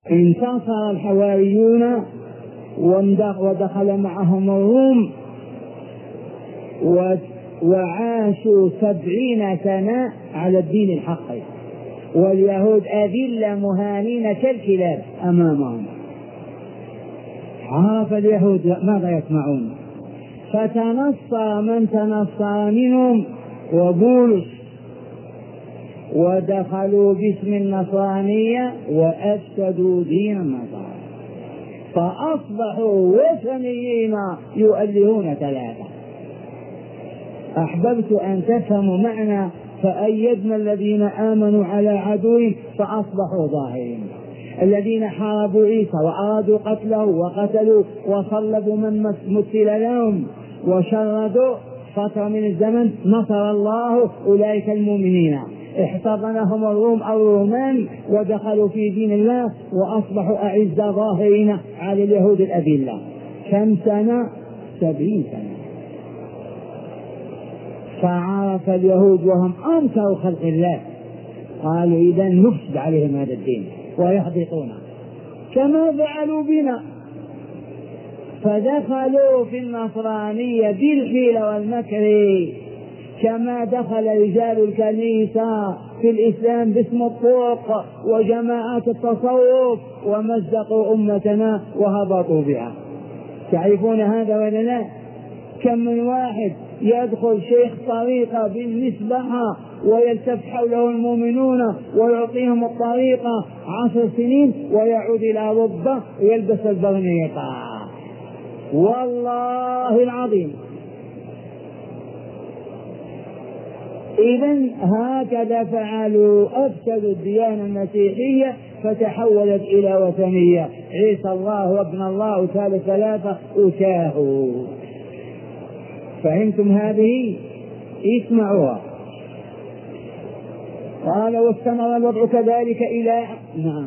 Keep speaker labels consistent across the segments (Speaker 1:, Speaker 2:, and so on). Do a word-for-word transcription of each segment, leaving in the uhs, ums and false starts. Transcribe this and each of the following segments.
Speaker 1: انتصر الحواريون ودخل معهم الروم وعاشوا سبعين سنة على الدين الحق، واليهود أذلة مهانين كالكلاب أمامهم. عرف اليهود ماذا يسمعون، فتنصر من تنصر منهم وبولس، ودخلوا باسم النصرانية وأفسدوا دين النصارى، فأصبحوا وثنيين يؤلهون ثلاثة. أحببت أن تفهموا معنى فأيدنا الذين آمنوا على عدوهم فأصبحوا ظاهرين. الذين حاربوا عيسى وأرادوا قتله وقتلوا وصلبوا من مثل لهم وشردوا فترة من الزمن، نصر الله أولئك المؤمنين، احتضنهم الروم أو الرومان ودخلوا في دين الله وأصبحوا أعزة ظاهرين على اليهود الأذلة. كم سنة؟ سبعين سنة. فعرف اليهود وهم أنكروا خلق الله، قالوا إذن نفسد عليهم هذا الدين ويحبطونه كما فعلوا بنا، فدخلوا في النصرانية بالحيلة والمكر كما دخل رجال الكنيسة في الإسلام باسم الطرق وجماعات التصوف ومزقوا أمتنا وهبطوا بها. تعرفون هذا ولا لا؟ كم من واحد يدخل شيخ طريقة بالمسبحة ويلتف حوله المؤمنون ويعطيهم الطريقة عشر سنين ويعود إلى ربه ويلبس البرنيطة، والله العظيم. إذن هكذا فعلوا، أفسدوا الديانة المسيحية فتحولت إلى وثنية، عيسى الله وابن الله وثالث ثلاثة وشاهوا. فهمتم هذه؟ اسمعوها. قال واستمر الوضع كذلك إلى نعم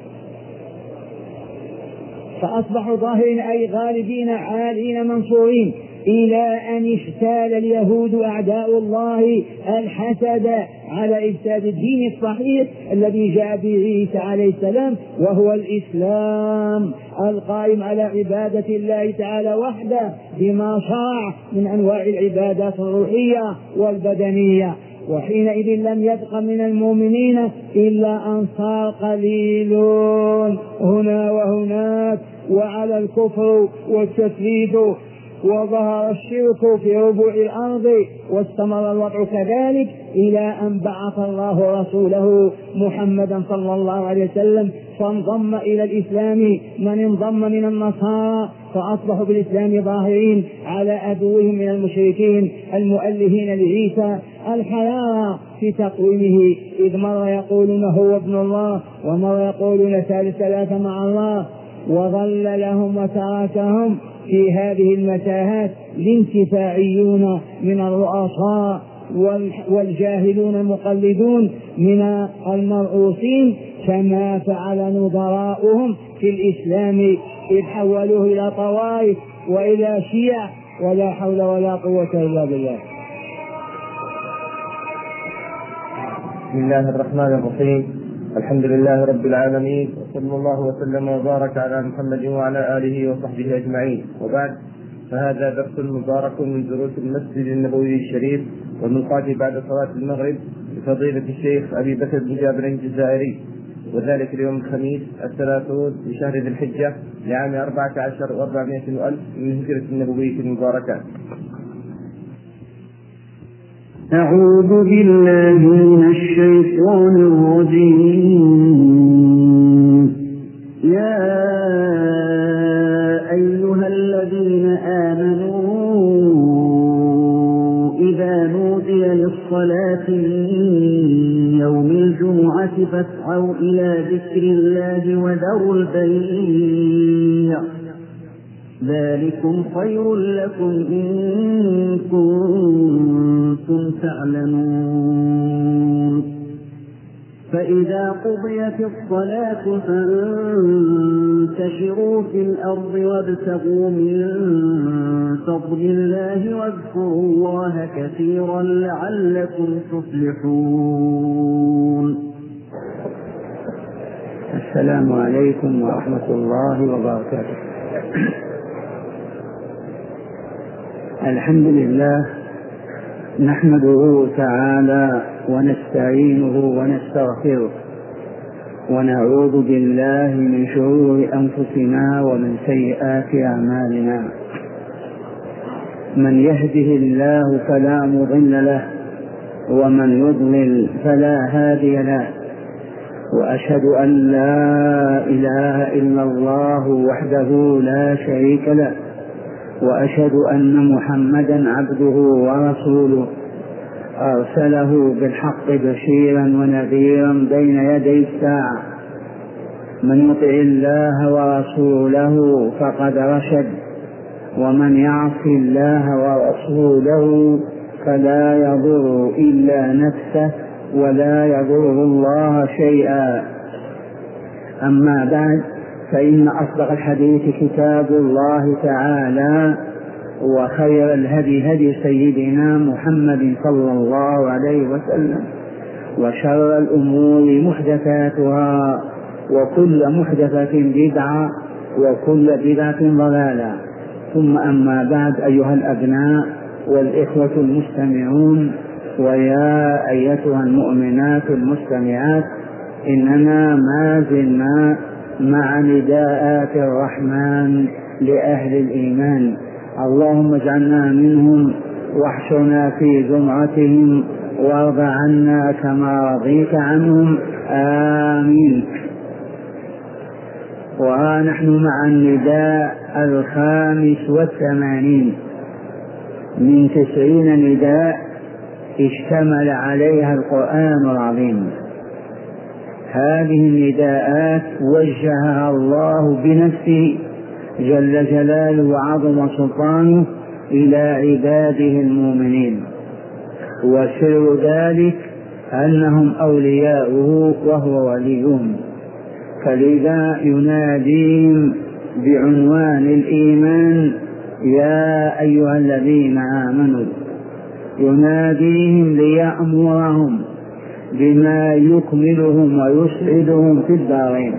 Speaker 1: فأصبحوا ظاهرين أي غالبين عالين منصورين، إلى أن اجتال اليهود أعداء الله الحسد على إفساد الدين الصحيح الذي جاء به عيسى عليه السلام، وهو الإسلام القائم على عبادة الله تعالى وحده بما شرع من أنواع العبادات الروحية والبدنية. وحينئذ لم يبق من المؤمنين إلا أنصار قليلون هنا وهناك، وعلى الكفر والتفريد وظهر الشرك في ربوع الأرض. واستمر الوضع كذلك إلى أن بعث الله رسوله محمدا صلى الله عليه وسلم، فانضم إلى الإسلام من انضم من النصارى، فأصبحوا بالإسلام ظاهرين على عدوهم من المشركين المؤلهين لعيسى الحياة في تقويمه، إذ مرة يقولون هو ابن الله ومرة يقولون ثالث ثلاثة مع الله. وظل لهم وتركهم في هذه المتاهات الانتفاعيون من الرؤساء والجاهلون المقلدون من المرؤوسين، كما فعل نظراؤهم في الإسلام إذ حولوه إلى طوائف وإلى شيع، ولا حول ولا قوة إلا بالله.
Speaker 2: بسم الله الرحمن الرحيم، الحمد لله رب العالمين، وصلى الله وسلم وبارك على محمد وعلى آله وصحبه أجمعين، وبعد، فهذا درس مبارك من دروس المسجد النبوي الشريف والملقاة بعد صلاة المغرب بفضيلة الشيخ أبي بكر بن جابر الجزائري، وذلك اليوم الخميس الثلاثون لشهر ذي الحجة لعام أربعة عشر وأربعمائة وألف من الهجرة النبوية المباركة.
Speaker 3: أعوذ بالله من الشيطان الرجيم. يا أيها الذين آمنوا إذا نودي للصلاة من يوم الجمعة فاسعوا إلى ذكر الله وذروا البيع، ذلكم خير لكم إن كنتم تعلمون. فإذا قضيت الصلاة فانتشروا في الأرض وابتغوا من فضل الله واذكروا الله كثيرا لعلكم تفلحون.
Speaker 4: السلام عليكم ورحمة الله وبركاته. الحمد لله نحمده تعالى ونستعينه ونستغفره ونعوذ بالله من شرور أنفسنا ومن سيئات أعمالنا. من يهده الله فلا مضل له ومن يضلل فلا هادي له، وأشهد أن لا إله إلا الله وحده لا شريك له، وأشهد أن محمدا عبده ورسوله أرسله بالحق بشيرا ونذيرا بين يدي الساعة. من يطع الله ورسوله فقد رشد، ومن يعص الله ورسوله فلا يضر إلا نفسه ولا يضر الله شيئا. أما بعد، فإن أصدق الحديث كتاب الله تعالى، وخير الهدي هدي سيدنا محمد صلى الله عليه وسلم، وشر الأمور محدثاتها، وكل محدثة بدعة، وكل بدعة ضلالة. ثم أما بعد، أيها الأبناء والإخوة المستمعون، ويا أيتها المؤمنات المستمعات، إننا ما زلنا مع نداءات الرحمن لأهل الإيمان. اللهم اجعلنا منهم واحشرنا في زمرتهم وارض عنا كما رضيت عنهم، آمين. وها نحن مع النداء الخامس والثمانين من تسعين نداء اشتمل عليها القرآن العظيم. هذه النداءات وجهها الله بنفسه جل جلاله وعظم سلطانه إلى عباده المؤمنين، وسر ذلك أنهم أولياؤه وهو وليهم، فلذا يناديهم بعنوان الإيمان: يا أيها الذين آمنوا. يناديهم ليأمرهم بما يكملهم ويسعدهم في الدارين،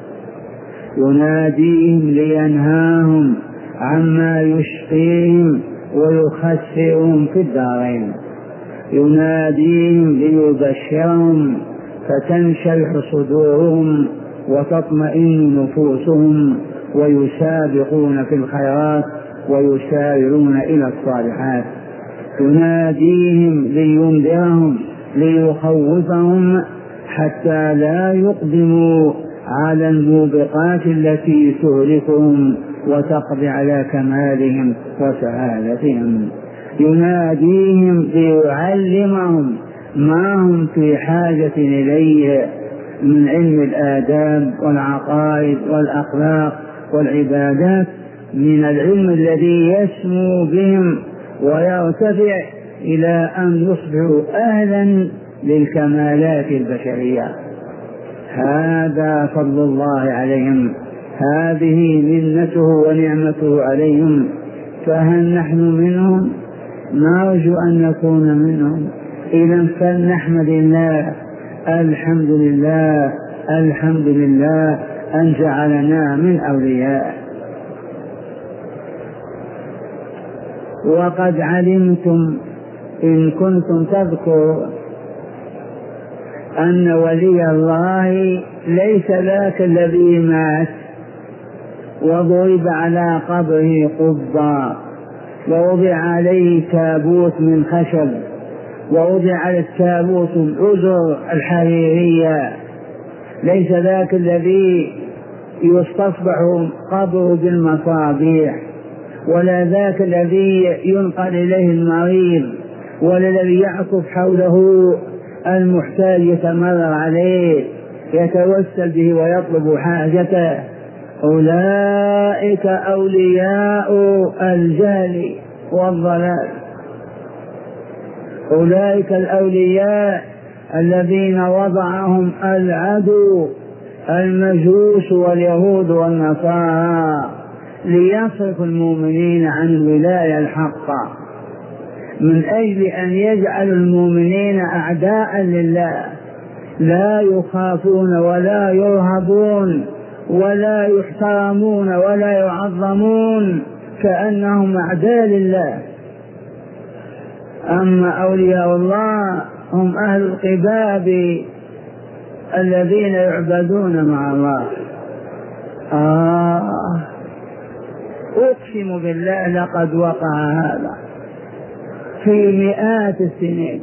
Speaker 4: يناديهم لينهاهم عما يشقيهم ويخسرهم في الدارين، يناديهم ليبشرهم فتنشرح صدورهم وتطمئن نفوسهم، ويسابقون في الخيرات ويسارعون إلى الصالحات. يناديهم لينذرهم ليخوفهم حتى لا يقدموا على الموبقات التي تهلكهم وتقضي على كمالهم وسعادتهم. يناديهم ليعلمهم ما هم في حاجة إليه من علم الآداب والعقائد والأخلاق والعبادات، من العلم الذي يسمو بهم ويرتفع إلى أن يصبحوا أهلا للكمالات البشرية. هذا فضل الله عليهم، هذه منته ونعمته عليهم، فهل نحن منهم؟ نرجو أن نكون منهم. إذا فلنحمد الله، الحمد لله الحمد لله أن جعلنا من أوليائه. وقد علمتم إن كنتم تذكروا أن ولي الله ليس ذاك الذي مات وضرب على قبره قبا ووضع عليه تابوت من خشب ووضع على التابوت الأزر الحريرية، ليس ذاك الذي يستصبح قبره بالمصابيح، ولا ذاك الذي ينقل إليه المريض، ولا الذي يعكف حوله المحتاج يتمرر عليه يتوسل به ويطلب حاجته. أولئك أولياء الجهل والضلال، أولئك الأولياء الذين وضعهم العدو المجوس واليهود والنصارى ليصرف المؤمنين عن الولاية الحقة، من أجل أن يجعل المؤمنين أعداء لله،
Speaker 1: لا يخافون ولا يرهبون ولا يحترمون ولا يعظمون، كأنهم أعداء لله. أما أولياء الله هم أهل القباب الذين يعبدون مع الله. آه أقسم بالله لقد وقع هذا في مئات السنين.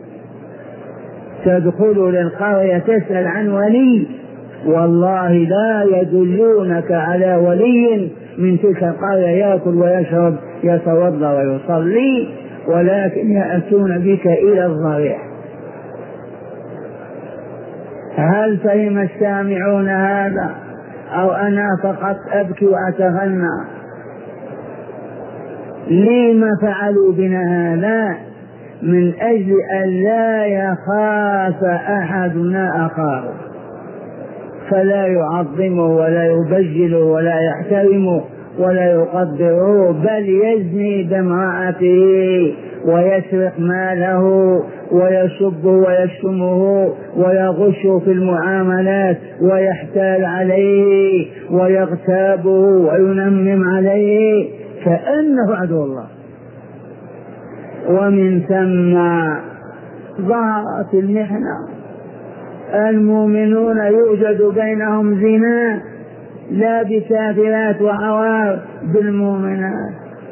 Speaker 1: تدخل للقرية تسأل عن ولي، والله لا يدلونك على ولي من تلك القرية يأكل ويشرب يتوضأ ويصلي، ولكن يأتون بك إلى الضريح. هل فهم السامعون هذا أو أنا فقط أبكي وأتغنى؟ لما فعلوا بنا هذا؟ من أجل أن لا يخاف أحدنا أخاه، فلا يعظمه ولا يبجله ولا يحترمه ولا يقدره، بل يزني بامرأته ويسرق ماله ويسبه ويشتمه ويغش في المعاملات ويحتال عليه ويغتابه وينمم عليه كأنه عدو الله. ومن ثم ظهرت المحنة. المؤمنون يوجد بينهم زنا، لا بكافرات وعوار بالمؤمنات.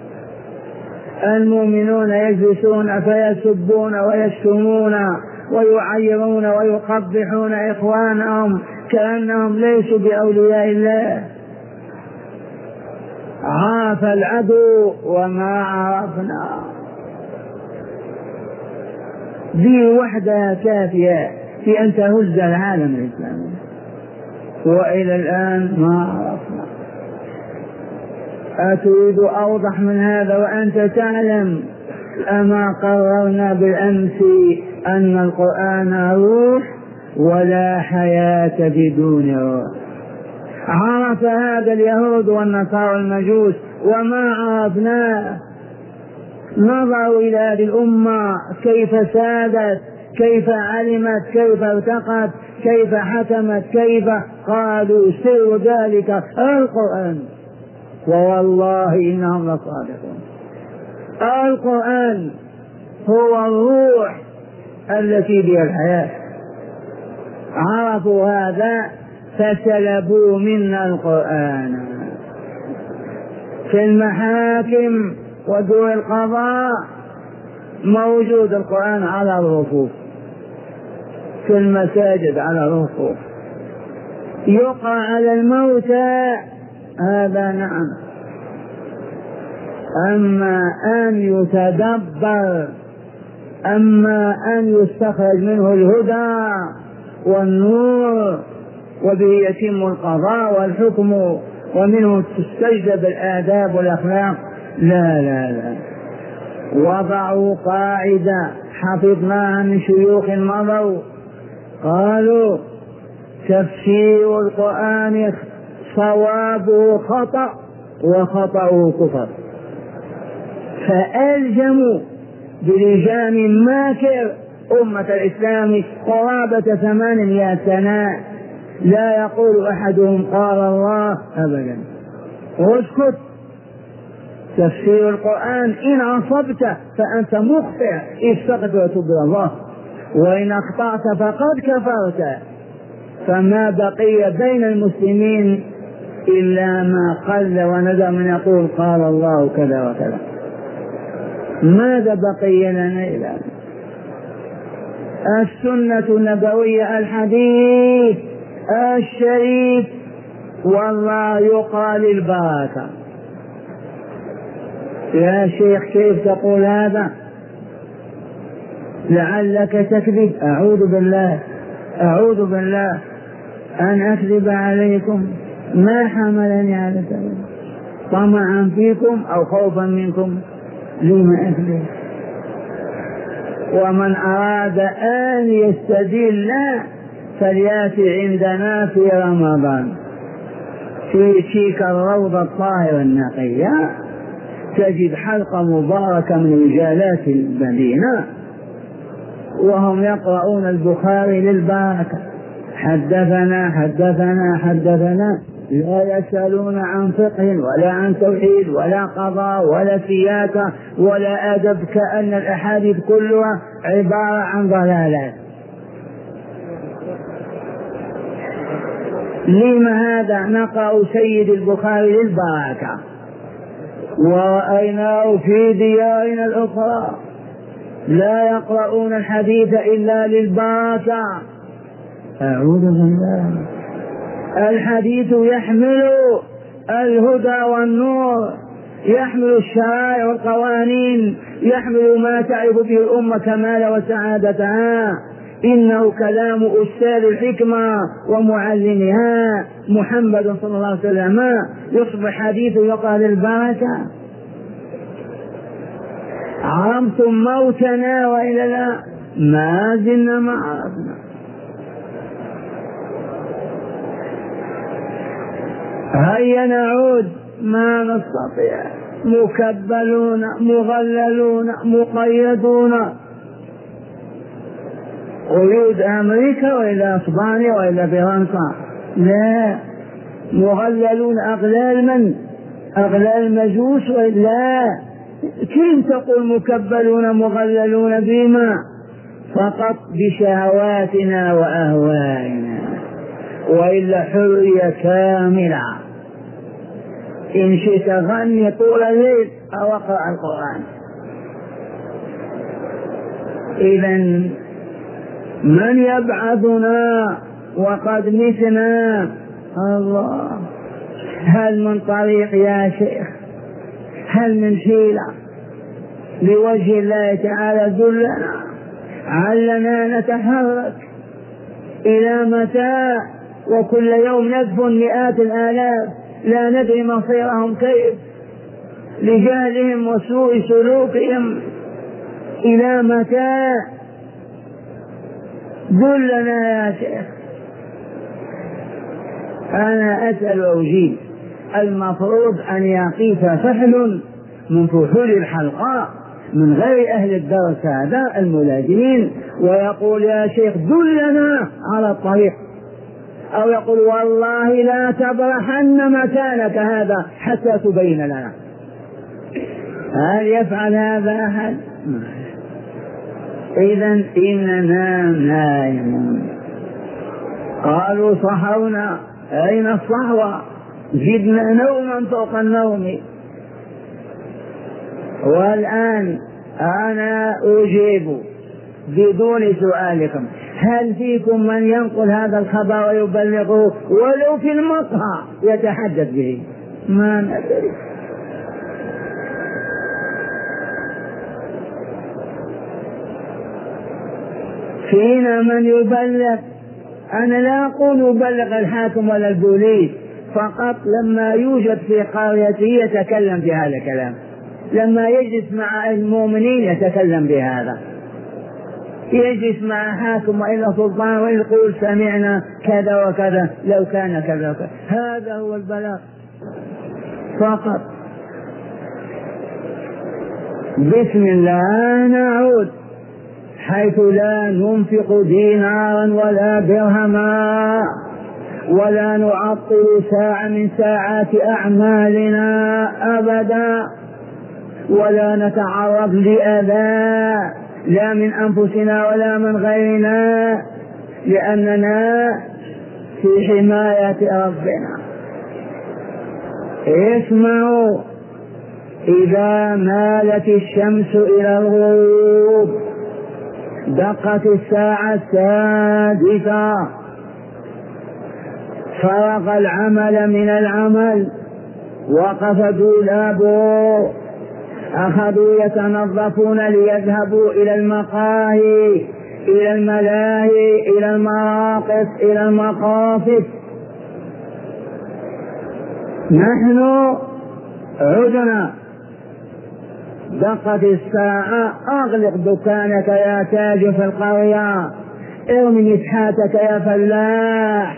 Speaker 1: المؤمنون يجلسون فيسبون ويشتمون ويعيرون ويقبحون إخوانهم كأنهم ليسوا بأولياء الله. عاف العدو وما عرفنا. ذي وحدها كافية في أن تهز العالم الإسلامي، وإلى الآن ما عرفنا. أتريد أوضح من هذا وأنت تعلم؟ أما قررنا بالأمس أن القرآن روح ولا حياة بدون روح. عرف هذا اليهود والنصارى المجوس وما عرفناه. نظروا إلى هذه الأمة كيف سادت، كيف علمت، كيف ارتقت، كيف حكمت، كيف قالوا سر ذلك القرآن. ووالله إنهم لصادقون. القرآن هو الروح التي بها الحياة. عرفوا هذا فسلبوا منا القرآن. في المحاكم ودور القضاء موجود القرآن على الرفوف، في المساجد على الرفوف، يقرأ على الموتى، هذا نعم. أما أن يتدبر، أما أن يستخرج منه الهدى والنور وبه يتم القضاء والحكم ومنه تستجلب الآداب والأخلاق، لا لا لا. وضعوا قاعدة حفظناها من شيوخ مضوا، قالوا تفسير القرآن صوابه خطأ وخطأه كفر. فألزموا بلجام ماكر أمة الإسلام قرابة ثمانمائة سنة لا يقول أحدهم قال الله أبدا. واسكت. تفسير القرآن إن أصبت فأنت مخطئ، استغفر وتوب إلى الله، وإن أخطأت فقد كفرت. فما بقي بين المسلمين إلا ما قل وندى من يقول قال الله كذا وكذا. ماذا بقي لنا إلى السنة النبوية الحديث الشريف؟ والله يقال البركة. يا شيخ كيف تقول هذا؟ لعلك تكذب. أعوذ بالله أعوذ بالله أن أكذب عليكم، ما حملني على ذلك طمعا فيكم أو خوفا منكم، لما أكذب؟ ومن أراد أن يستدل فليأتي عندنا في رمضان في تلك الروضة الطاهرة النقية، تجد حلقة مباركة من رجالات المدينة وهم يقرؤون البخاري للبركة. حدثنا حدثنا حدثنا لا يسألون عن فقه ولا عن توحيد ولا قضاء ولا سياسة ولا أدب، كأن الأحاديث كلها عبارة عن ضلالات. لما هذا؟ نقرأ سيد البخاري للبركة ورأيناه في ديارنا الأخرى لا يقرؤون الحديث إلا للبركة. أعوذ بالله. الحديث يحمل الهدى والنور، يحمل الشرائع والقوانين، يحمل ما تعرف به الأمة كمال وسعادتها. إنه كلام أستاذ الحكمة ومعلمها محمد صلى الله عليه وسلم، يصبح حديث يقال البركة. عرفتم موتنا وإلا لا؟ ما زلنا ما عرفنا. هيا نعود، ما نستطيع. مكبلون مغللون مقيدون، قيود أمريكا وإلى إسبانيا وإلى فرنسا. لا، مغللون أغلال من؟ أغلال المجوس. وإلا كيف تقول مكبلون مغللون؟ بما فقط بشهواتنا وأهوائنا، وإلا حرية كاملة. إن شئت غني طول الليل أو اقرأ القرآن. إذن من يبعثنا وقد متنا؟ الله. هل من طريق يا شيخ؟ هل من حيلة لوجه الله تعالى؟ دلنا علنا نتحرك. إلى متى؟ وكل يوم ندفن مئات الآلاف لا ندري مصيرهم كيف لجهلهم وسوء سلوكهم. إلى متى؟ دلنا يا شيخ. أنا أسأل وأجيب. المفروض أن يقيف فحل من فحول الحلقاء من غير أهل الدرس هذا الملازمين ويقول يا شيخ دلنا على الطريق، أو يقول والله لا تبرحن مكانك هذا حتى تبين لنا. هل يفعل هذا أحد؟ إذن إننا نائمون. قالوا صحونا. أين الصحوة؟ زدنا نوما فوق النوم. والآن أنا أجيب بدون سؤالكم، هل فيكم من ينقل هذا الخبر ويبلغه ولو في المقهى يتحدث به؟ ما ندري. فينا من يبلغ. أنا لا أقول يبلغ الحاكم ولا البوليس، فقط لما يوجد في قريته يتكلم بهذا الكلام، لما يجلس مع المؤمنين يتكلم بهذا، يجلس مع حاكم وإلا سلطان ويقول سمعنا كذا وكذا لو كان كذا وكذا. هذا هو البلاغ فقط. بسم الله نعود، حيث لا ننفق دينارا ولا درهما ولا نعطل ساعة من ساعات أعمالنا أبدا، ولا نتعرض لأذى لا من أنفسنا ولا من غيرنا، لأننا في حماية ربنا. اسمعوا، إذا مالت الشمس إلى الغروب دقت الساعة السادسة، فرغ العمل من العمل، وقف دولابه، أخذوا يتنظفون ليذهبوا إلى المقاهي، إلى الملاهي، إلى المراقص، إلى المقاصد. نحن عدنا، دقت الساعة، أغلق دكانك يا تاجر في القرية، ارمي مسحاتك يا فلاح،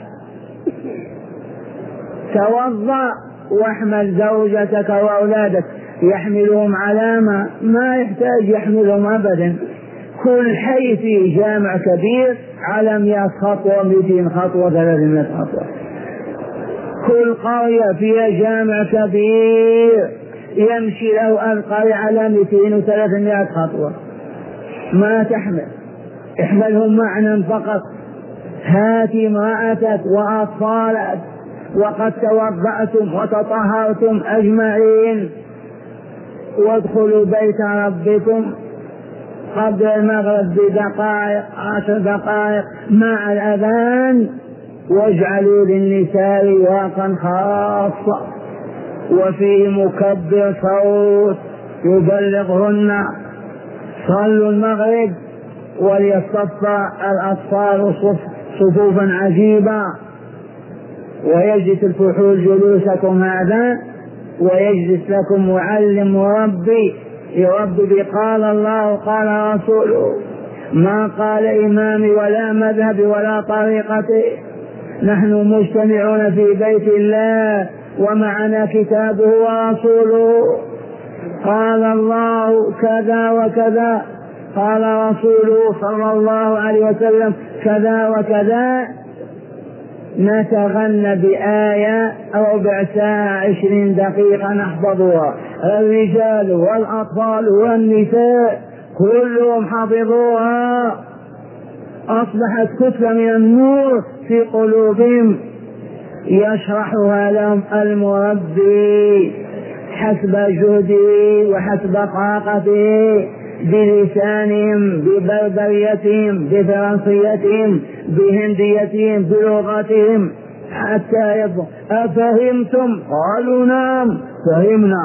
Speaker 1: توضأ واحمل زوجتك وأولادك. يحملهم علامة؟ ما يحتاج يحملهم أبدا. كل حي فيه جامع كبير على مئة خطوة مئتين خطوة ثلاثمائة خطوة. كل قرية فيها جامع كبير يمشي له القرية على مئتين وثلاثمائة خطوة ما تحمل. احملهم معنا فقط. هات امرأتك وأطفالك وقد توضأتم وتطهرتم أجمعين وادخلوا بيت ربكم قبل المغرب بدقائق عشر دقائق مع الأذان واجعلوا للنساء رواقا خاصة وفيه مكبر صوت يبلغهن. صلوا المغرب وليصطف الأطفال صفوفا عجيبة ويجلس الفحول جلوسكم هذا ويجلس لكم معلم مربي يربي قال الله قال رسوله ما قال إمامي ولا مذهبي ولا طريقتي. نحن مجتمعون في بيت الله ومعنا كتابه ورسوله. قال الله كذا وكذا قال رسوله صلى الله عليه وسلم كذا وكذا. نتغنى بآية أو بساعة عشرين دقيقة نحفظها. الرجال والأطفال والنساء كلهم حفظوها. أصبحت كتلة من النور في قلوبهم يشرحها لهم المربي حسب جهده وحسب طاقته بلسانهم ببربريتهم بفرنسيتهم بهنديتهم بلغتهم حتى يفهم. أفهمتم؟ قالوا نعم فهمنا.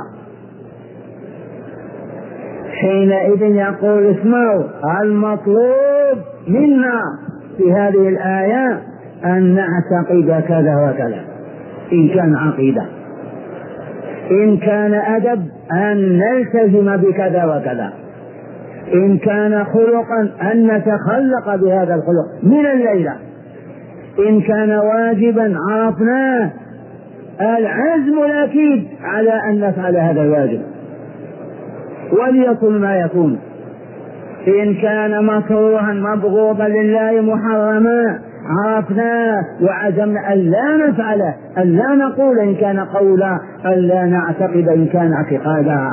Speaker 1: حينئذ يقول اسمعوا المطلوب منا في هذه الآية أن نعتقد كذا وكذا إن كان عقيدة، إن كان أدب أن نلتزم بكذا وكذا، إن كان خلقا أن نتخلق بهذا الخلق من الليلة، إن كان واجبا عرفناه العزم الأكيد على أن نفعل هذا الواجب وليكن ما يكون. إن كان مكروها مبغوضا لله محرما عرفناه وعزمنا أن لا نفعله، أن لا نقول إن كان قولا، أن لا نعتقد إن كان اعتقادا.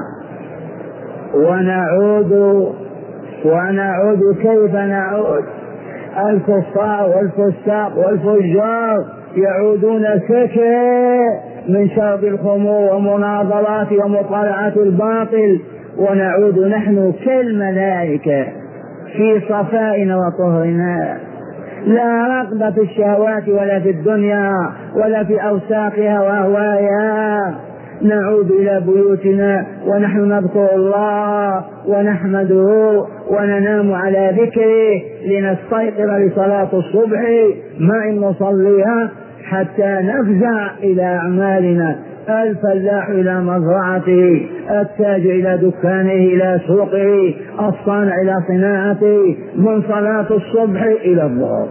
Speaker 1: ونعود ونعود كيف نعود؟ الكفار والفساق والفجار يعودون سكى من شرب الخمور ومناظرات ومطالعة الباطل، ونعود نحن كالملائكة في صفائنا وطهرنا، لا رغبة في الشهوات ولا في الدنيا ولا في أوساقها وأهوائها. نعود إلى بيوتنا ونحن نذكر الله ونحمده وننام على ذكره لنستيقظ لصلاة الصبح مع نصليها حتى نفزع إلى أعمالنا. الفلاح إلى مزرعته، التاج إلى دكانه إلى سوقه، الصانع إلى صناعته، من صلاة الصبح إلى الظهر.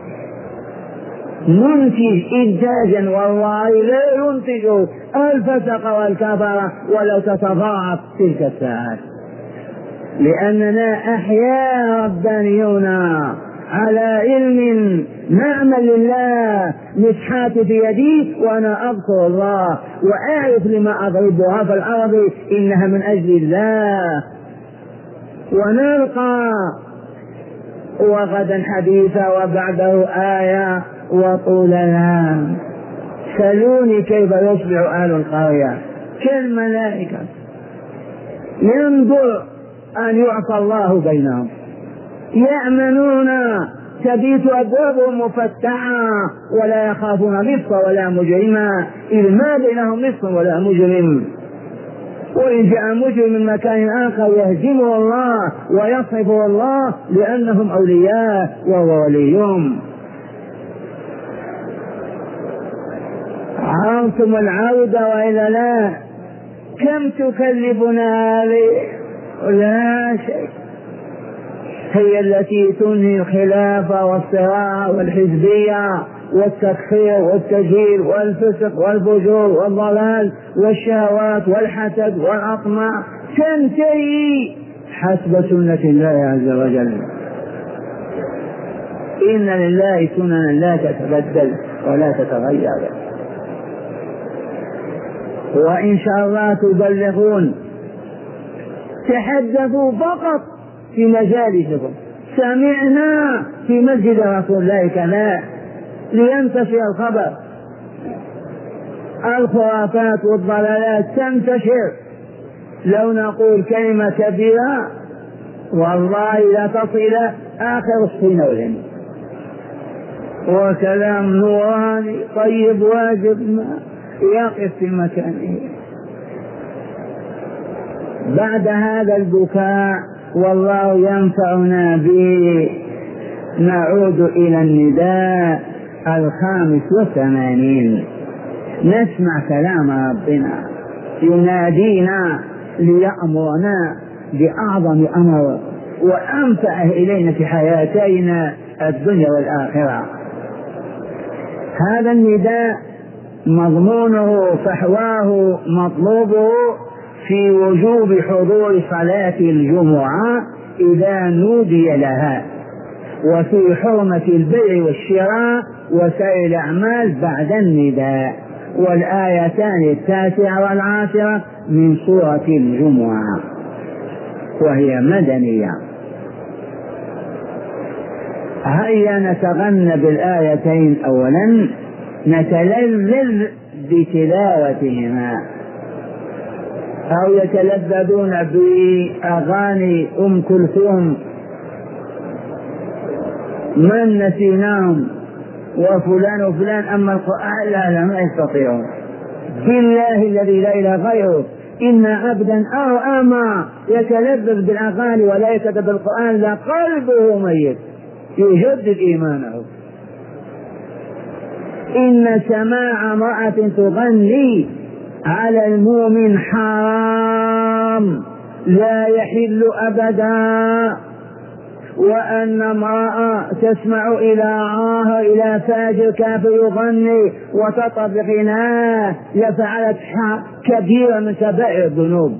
Speaker 1: ننتج إنتاجا والله لا ينتج الفسق والكفر ولو تتضاعف تلك الساعات، لأننا أحياء ربانيون على علم نعمل لله. مسحاتي في يدي وأنا أذكر الله وأعرف لما أضربها في الأرض إنها من أجل الله. ونلقى وغدا حديثا وبعده آية وطولنا. سلوني كيف يصبح أهل القرية كالملائكة، ينظر أن يعطى الله بينهم، يأمنون تبيت أبوابهم مفتحة ولا يخافون لصا ولا مجرما، إذ ما بينهم لص ولا مجرم. وإن جاء مجرم من مكان آخر يهزمه الله ويصرفه الله لأنهم أولياء وهو وليهم. عرفتم العودة وإلا لا؟ كم تكلفنا هذه؟ لا شيء. هي التي تنهي الخلافة والصراع والحزبية والتكفير والتجهيل والفسق والفجور والضلال والشهوات والحسد والأطماع، تنتهي حسب سنة الله عز وجل. إن لله سننا لا تتبدل ولا تتغير، وإن شاء الله تبلغون. تحدثوا فقط في مجالسكم، سمعنا في مسجد رسول الله كذا لينتشر الخبر. الخرافات والضلالات تنتشر، لو نقول كلمة كبيرة والله لا تصل آخر الصين والهند، وكلام نوراني طيب واجب ما يقف في مكانه. بعد هذا البكاء والله ينفعنا به نعود إلى النداء الخامس والثمانين. نسمع كلام ربنا ينادينا ليأمرنا بأعظم أمر وأنفعه إلينا في حياتنا الدنيا والآخرة. هذا النداء مضمونه فحواه مطلوبه في وجوب حضور صلاة الجمعة إذا نودي لها، وفي حرمة البيع والشراء وسائر الأعمال بعد النداء. والآيتان التاسعة والعاشرة من سورة الجمعة وهي مدنية. هيا نتغنى بالآيتين أولا، نتلذذ بتلاوتهما، أو يتلذذون بأغاني أم كلثوم من نسيناهم وفلان وفلان، أما القرآن لا لا ما يستطيعون. بالله الذي لا إله غيره إن عبدا أو أما يتلذذ بالأغاني ولا يتدبر بالقرآن لقلبه ميت يجدد إيمانه. إن سماع امرأة تغني على المؤمن حرام لا يحل أبدا، وأن امرأة تسمع إلى عاهر إلى فاجر كافر يغني وتطبق غناه لفعلت كبيرة من كبائر الذنوب.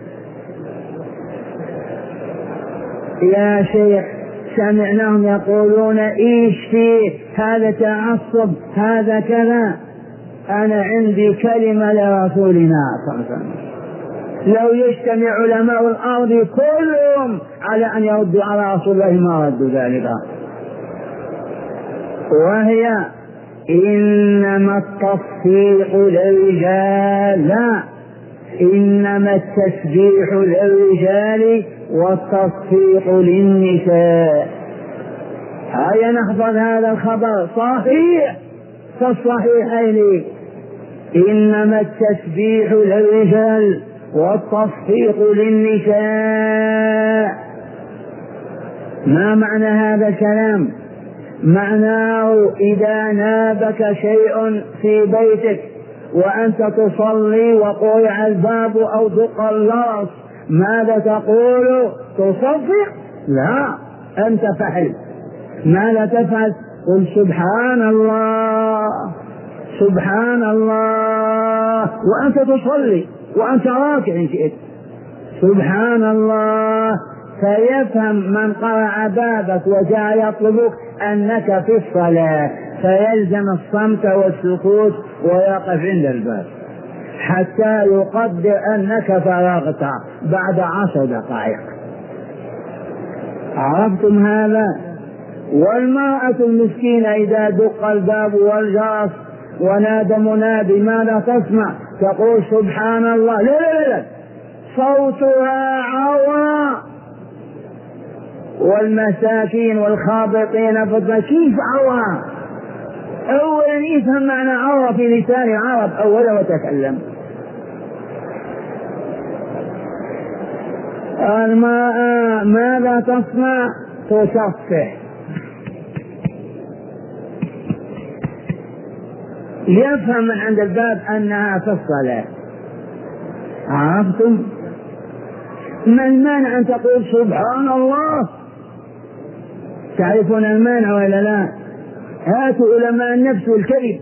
Speaker 1: يا شيخ سمعناهم يقولون إيش فيه هذا تعصب هذا كذا. أنا عندي كلمة لرسولنا صلى الله عليه وسلم، لو يجتمع علماء الأرض كلهم على أن يردوا على رسول الله ما ردوا ذلك، وهي إنما التصفيق للرجال، لا إنما التسبيح للرجال والتصفيق للنساء. هيا نحفظ هذا الخبر صحيح في الصحيحين، إنما التسبيح للرجال والتصفيق للنساء. ما معنى هذا الكلام؟ معناه إذا نابك شيء في بيتك وأنت تصلي وقرع الباب أو دق الجرس، ماذا تقول؟ تصفق؟ لا، أنت فحل. ماذا تفعل؟ قل سبحان الله سبحان الله وأنت تصلي وأنت راكع إن شئت، سبحان الله. فيفهم من قرع بابك وجاء يطلبك أنك في الصلاة، فيلزم الصمت والسكوت ويقف عند الباب حتى يقدر أنك فرغت بعد عشر دقائق. عرفتم هذا؟ والمرأة المسكينة إذا دق الباب والجرس ونادى منادي ماذا تصنع؟ تقول سبحان الله. لا لا لا، صوتها عوى. والمساكين والخابطين فتنا كيف عوى؟ أولا يفهم معنى عوى في لسان العرب أولا وتكلم. المرأة ماذا تصنع؟ تصفح. يفهم من عند الباب أنها في الصلاة. عرفتم؟ ما المانع أن تقول سبحان الله؟ تعرفون المانع ولا لا؟ هاتوا علماء النفس والكذب،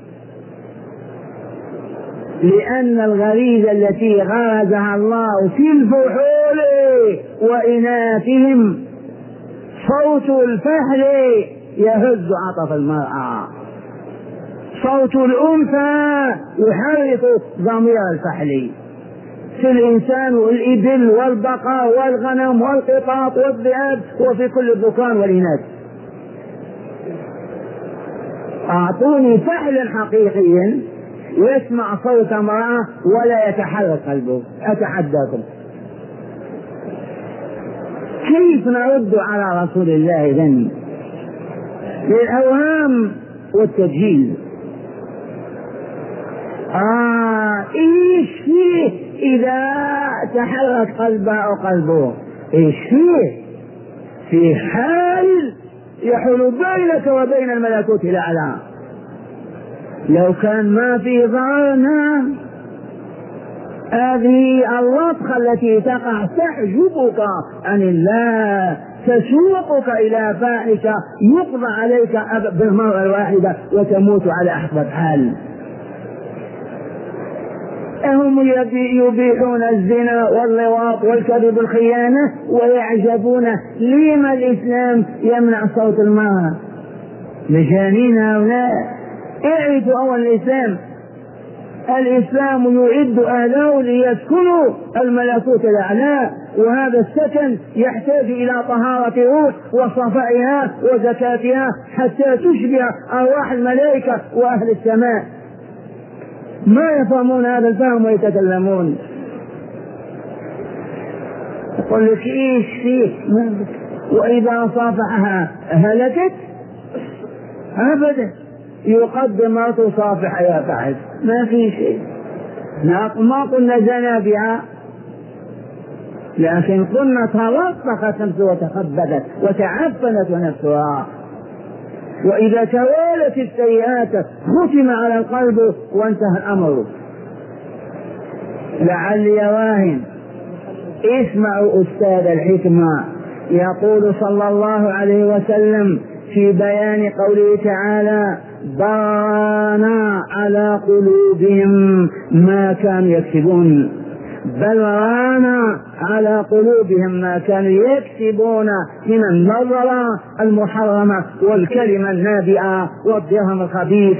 Speaker 1: لأن الغريزة التي غرزها الله في الفحول وإناثهم صوت الفحل يهز عطف المرأة، صوت الأنثى يحرك ضمير الفحل في الإنسان والإبل والبقر والغنم والقطاط والذئاب وفي كل الذكران والإناث. أعطوني فحلا حقيقيا يسمع صوت امرأة ولا يتحرك قلبه. أتحداكم كيف نرد على رسول الله إذن للأوهام والتجهيل؟ آه إيش فيه إذا تحرك قلبه أو قلبه؟ إيش فيه؟ في حال يحول بينك وبين الملكوت الأعلى. لو كان ما في ضررنا هذه اللطخة التي تقع تحجبك عن الله، تسوقك إلى فاحشة يقضى عليك بالمرة الواحدة وتموت على أحبط حال. هم يبيحون الزنا واللواط والكذب والخيانة ويعجبون لما الإسلام يمنع صوت المرأة. مجانين هؤلاء. اعرفوا أول الإسلام، الإسلام يعد أهله ليسكنوا الملكوت الأعلى، وهذا السكن يحتاج إلى طهارة روح وصفائها وزكاتها حتى تشبه أرواح الملائكة وأهل السماء. ما يفهمون هذا الفهم ويتكلمون. يقول لك إيش فيه؟ وإذا صافحها هلكت أبدا. يقدم ما تصافح يا فحل، ما في شيء. ما قلنا زنا بها، لكن قلنا تلطخت نفسها وتخبثت وتعفنت نفسها. وإذا توالت السيئات ختم على القلب وانتهى الأمر. لعلي واهن اسمعوا أستاذ الحكمة يقول صلى الله عليه وسلم في بيان قوله تعالى: بَرَانَ على قلوبهم ما كانوا يكسبون. بل ران على قلوبهم ما كانوا يكسبون من النظرة المحرمة والكلمة النابئة والدرهم الخبيث.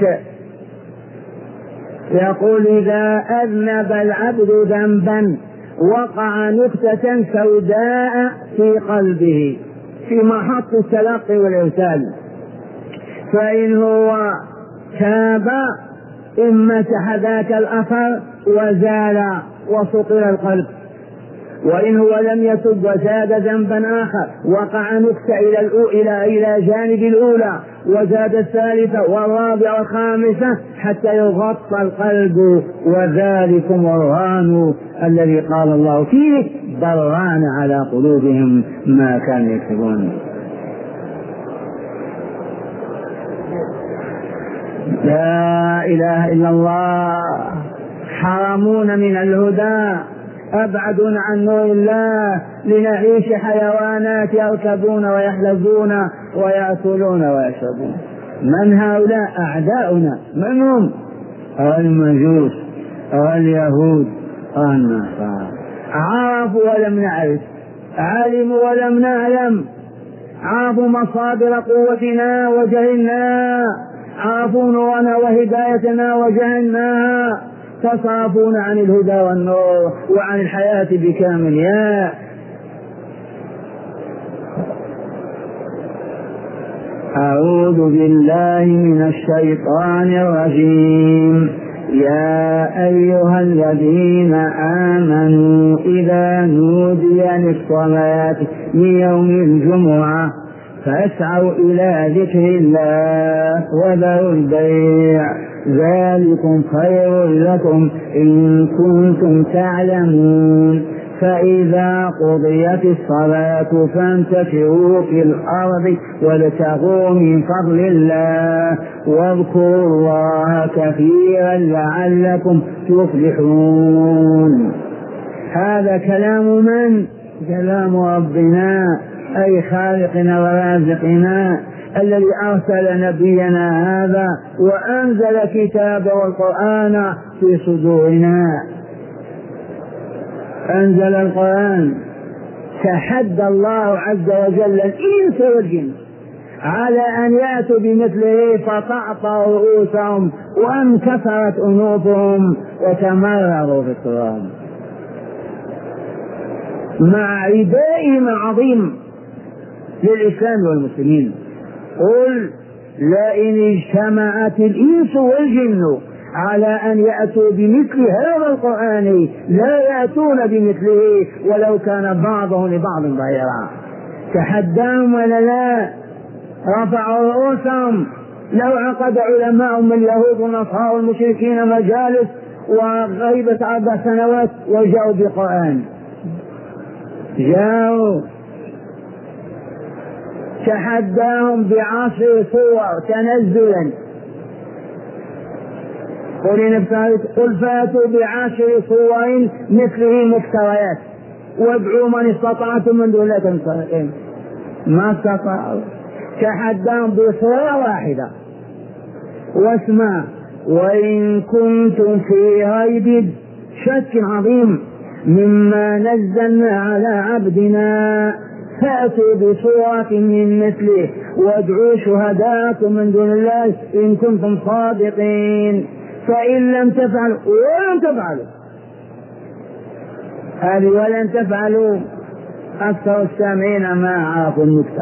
Speaker 1: يقول: إذا أذنب العبد ذنبا وقع نكتة سوداء في قلبه في محط التلقي والإرسال، فإن هو تاب امسح ذاك الأثر وزال وصقل القلب، وإن هو لم يتب وزاد ذنبا آخر وقع نكتة إلى إلى إلى جانب الأولى وزاد الثالثة والرابعة والخامسة حتى يغطى القلب. وذلكم الران الذي قال الله فيه: بل ران على قلوبهم ما كانوا يكسبون. لا إله إلا الله. حرمون من الهدى، أبعدون عن نور الله، لنعيش حيوانات يركبون ويحلزون ويأكلون ويشربون. من هؤلاء؟ أعداؤنا. من هم؟ المجوس واليهود والنصارى. عرفوا ولم نعرف، علموا ولم نعلم، عرفوا مصادر قوتنا وجهلنا، عرفوا نورنا وهدايتنا وجهلناها، تصرفون عن الهدى والنور وعن الحياة بكاملها. أعوذ بالله من الشيطان الرجيم. يا أيها الذين آمنوا إذا نودي للصلاة من يوم الجمعة فاسعوا إلى ذكر الله وذروا البيع، ذلكم خير لكم إن كنتم تعلمون. فإذا قضيت الصلاة فانتشروا في الأرض وابتغوا من فضل الله واذكروا الله كثيرا لعلكم تفلحون. هذا كلام من؟ كلام ربنا، أي خالقنا ورازقنا الذي أرسل نبينا هذا وأنزل كتابه والقرآن في صدورنا. أنزل القرآن، تحدى الله عز وجل الإنس والجن على أن يأتوا بمثله فطعطوا رؤوسهم وانكسرت أنوفهم وتمرروا في التراب مع عدائهم العظيم للإسلام والمسلمين. قل لئن اجتمعت الإنس والجن على أن يأتوا بمثل هذا القرآن لا يأتون بمثله ولو كان بعضهم لبعض ظهيرا. تحداهم ولا لا؟ رفعوا رؤوسهم. لو عقد علماءهم اليهود والنصارى والمشركين مجالس وغيبت أربع سنوات وجاءوا بقرآن، جاءوا تحداهم بعشر صور تنزلا. قل فاتوا بعشر صور مثله مفتريات وادعوا من استطعتم من دون الله تنصرون. ما استطاعوا. تحداهم بصورة واحدة. واسمع: وإن كنتم في ريب شك عظيم مما نزلنا على عبدنا فأتوا بصورة من مثله وادعوا شهداءكم من دون الله إن كنتم صادقين. فإن لم تفعلوا ولن تفعلوا، هذه ولن تفعلوا أكثر السامعين ما عرفوا النكتة.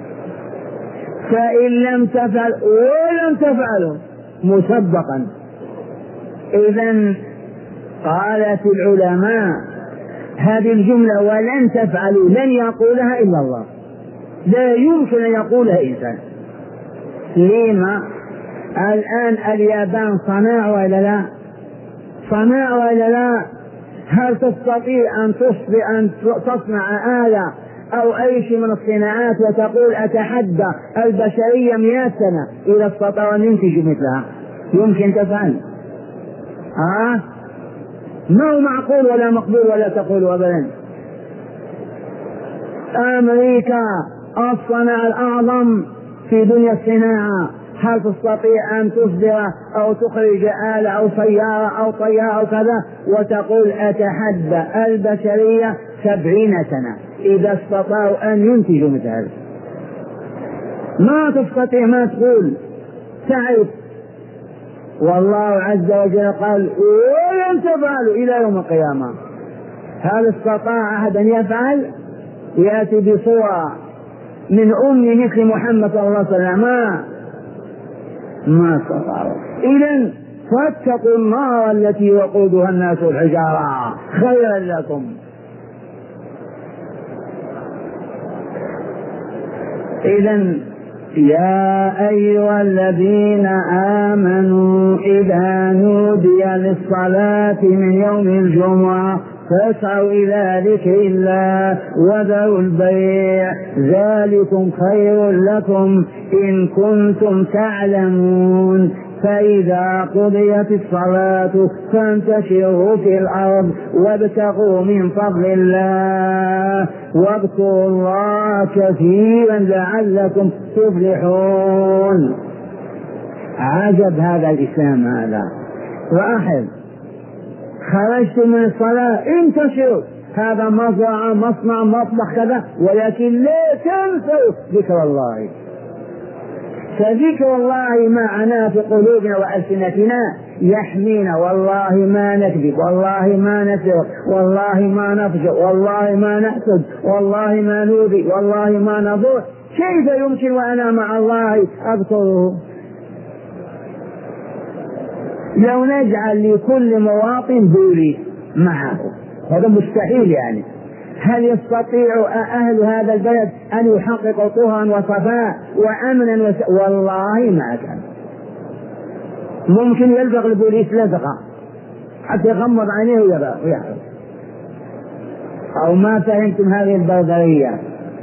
Speaker 1: فإن لم تفعلوا ولن تفعلوا مسبقا. إذن قالت العلماء هذه الجملة ولن تفعلوا لن يقولها إلا الله، لا يمكن أن يقولها إنسان. لما؟ الآن اليابان صناع ولا لا؟ صناع ولا لا؟ هل تستطيع أن تصبح أن تصنع آلة أو أي شيء من الصناعات وتقول أتحدى البشرية مئة سنة إذا استطاعوا أن ينتجوا مثلها؟ يمكن تفعل؟ ها؟ ما هو معقول ولا مقبول ولا تقول أبدا. أمريكا الصناعة الأعظم في دنيا الصناعة، هل تستطيع أن تصدر أو تخرج آلة أو سيارة أو طيارة أو كذا وتقول أتحدى البشرية سبعين سنة إذا استطاعوا أن ينتجوا مثل هذا؟ ما تستطيع، ما تقول تعرف. والله عز وجل قال ولن تفعلوا إلى يوم القيامة. هل استطاع أحد أن يفعل؟ يأتي بصورة من أم مثل محمد صلى الله عليه وسلم؟ ما ما استطاعوا. إذن فاتقوا النار التي وقودها الناس والحجارة خيرا لكم. إذن يا أيها الذين آمنوا إذا نودي للصلاة من يوم الجمعة فاسعوا إلى ذكر الله وذروا البيع ذلكم خير لكم إن كنتم تعلمون. فإذا قضيت الصلاة فانتشروا في الأرض وابتغوا من فضل الله واذكروا الله كثيرا لعلكم تفلحون. عجب هذا الإسلام هذا. واحد خرجت من الصلاة انتشروا، هذا مزرعة مصنع مطبخ كذا، ولكن لا تنسوا ذكر الله. فذكر الله معنا في قلوبنا وألسنتنا يحمينا. والله ما نكذب، والله ما نسرق، والله ما نفجر، والله ما نحسد، والله ما نؤذي، والله ما نضر. كيف يمكن وأنا مع الله أذكره؟ لو نجعل لكل مواطن بوليس معه هذا مستحيل. يعني هل يستطيع أهل هذا البلد أن يحققوا طهرا وصفاء وأمنا وس... والله ما كان. ممكن يلدغ البوليس لدغة حتى يغمض عينيه ويحرق. أو ما فهمتم هذه البربرية؟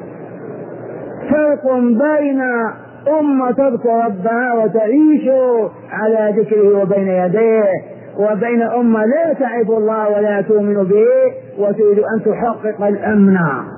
Speaker 1: فرق بين أمة تذكر ربها وتعيش على ذكره وبين يديه، وبين أمة لا تعرف الله ولا تؤمن به وتريد أن تحقق الأمن.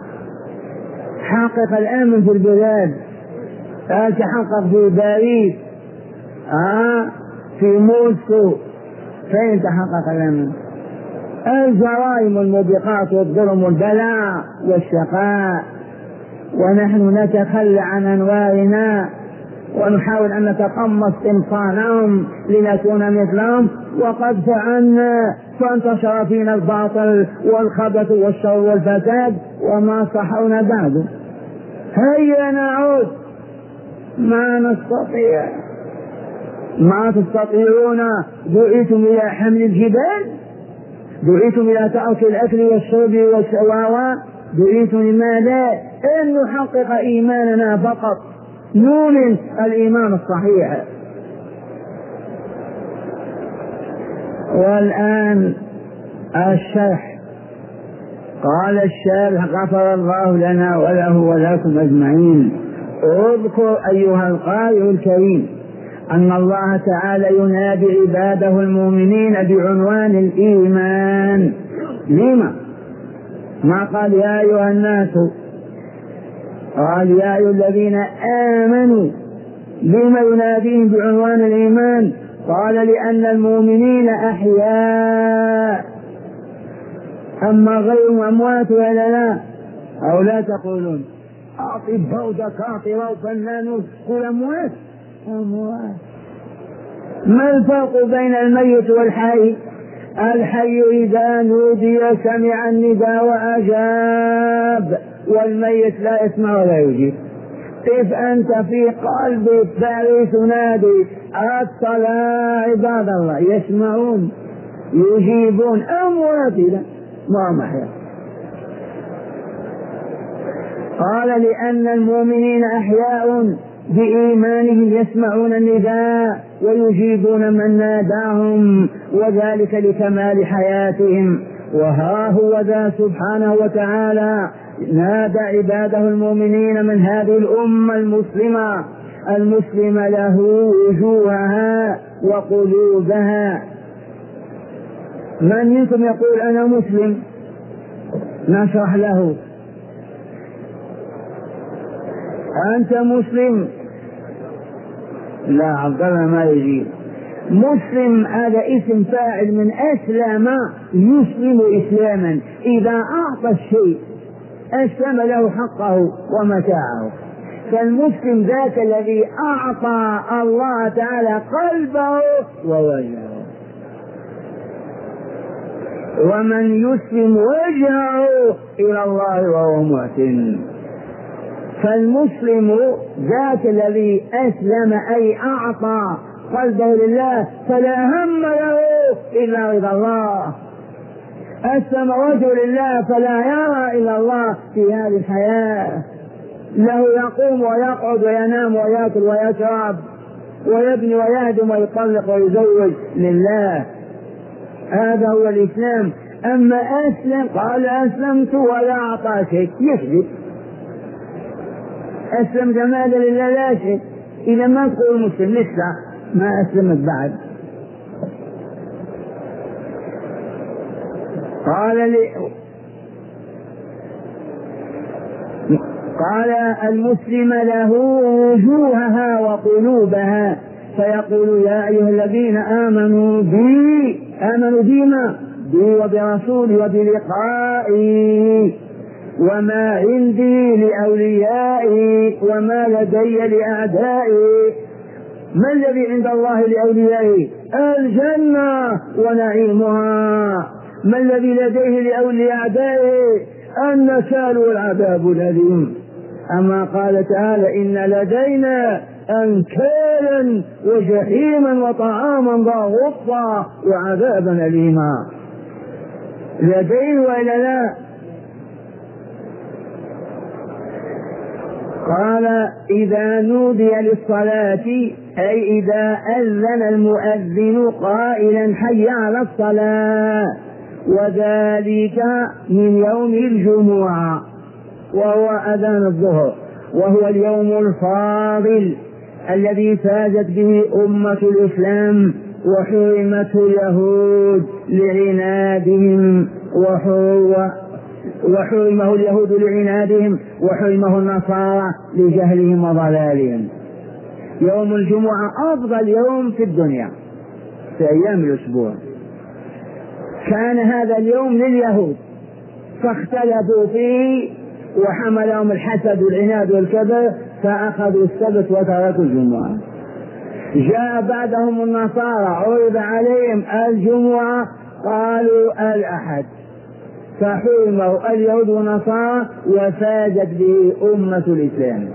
Speaker 1: حقق الأمن في البلاد، لا تحقق في باريس، آه في موسكو، فين تحقق الأمن؟ الجرائم والموبقات والظلم والبلاء والشقاء. ونحن نتخلى عن أنوارنا ونحاول أن نتقمص قمصانهم لنكون مثلهم، وقد فعلنا فانتشر فينا الباطل والخبث والشر والفساد وما صحونا بعد. هيا نعود، ما نستطيع. ما تستطيعون. دعيتم إلى حمل الجبال، دعيتم إلى ترك الأكل والشرب والشواوى، دعيتم لماذا؟ أن نحقق إيماننا فقط، نؤمن الإيمان الصحيح. والآن الشرح. قال الشارح غفر الله لنا وله ولكم أجمعين: اذكر أيها القارئ الكريم أن الله تعالى ينادي عباده المؤمنين بعنوان الإيمان. لما؟ ما قال يا أيها الناس، قال يا أيها الذين آمنوا. لما يناديهم بعنوان الإيمان؟ قال لأن المؤمنين أحياء، أما غيرهم أموات ولا لا؟ أو لا تقولون أطباء دكاترة وفنانون كل أموات؟ أموات. ما الفرق بين الميت والحي؟ الحي إذا نودي سمع النداء وأجاب، والميت لا يسمع ولا يجيب. إذ أنت في قلب الثالث تنادي الصلاة عباد الله، يسمعون يجيبون. أموات لا ما محيا. قال لأن المؤمنين أحياء بإيمانهم يسمعون النداء ويجيبون من ناداهم، وذلك لكمال حياتهم. وها هو ذا سبحانه وتعالى نادى عباده المؤمنين من هذه الأمة المسلمة المسلمة له وجوهها وقلوبها. من منكم يقول أنا مسلم؟ نشرح له. أنت مسلم؟ لا، عبد الله ما يجي. مسلم هذا اسم فاعل من أسلم يسلم إسلاما، إذا أعطى الشيء أسلم له حقه ومتاعه. فالمسلم ذاك الذي أعطى الله تعالى قلبه ووجهه. ومن يسلم وجهه إلى الله وهو محسن. فالمسلم ذاك الذي أسلم أي أعطى قلبه لله، فلا هم له إلا رضا الله. أسلم وجهه لله فلا يرى إلا الله في هذه الحياة. له يقوم ويقعد وينام ويأكل ويشرب ويبني ويهدم ويطلق ويزوج لله. هذا هو الإسلام. أما أسلم قال أسلمت ولا أعطى شيء، يكذب. أسلم جمالا لله لا شيء. إذا ما تقول مسلم لسه ما أسلمت بعد. قال لي قال المسلم له وجوهها وقلوبها، فيقول يا أيها الذين آمنوا بي، آمنوا بما؟ بي وبرسولي وبلقائي، وما عندي لأوليائي وما لدي لأعدائي. ما الذي عند الله لأوليائه؟ الجنة ونعيمها. ما الذي لديه لأوليائه؟ النكال والعذاب الأليم. أما قال تعالى إن لدينا أنكالا وجحيما وطعاما ذا غصة وعذابا أليما. لديه وإلا لا؟ قال إذا نودي للصلاة أي إذا أذن المؤذن قائلا حي على الصلاة، وذلك من يوم الجمعة وهو أذان الظهر، وهو اليوم الفاضل الذي فازت به أمة الإسلام وحرمته اليهود لعنادهم وحرمه اليهود لعنادهم وحرمه النصارى لجهلهم وضلالهم. يوم الجمعة أفضل يوم في الدنيا في أيام الأسبوع. كان هذا اليوم لليهود فاختلفوا فيه وحملهم الحسد والعناد والكبر فأخذوا السبت وتركوا الجمعة. جاء بعدهم النصارى عرض عليهم الجمعة قالوا الأحد، فحرموا اليهود والنصارى وفازت به أمة الإسلام.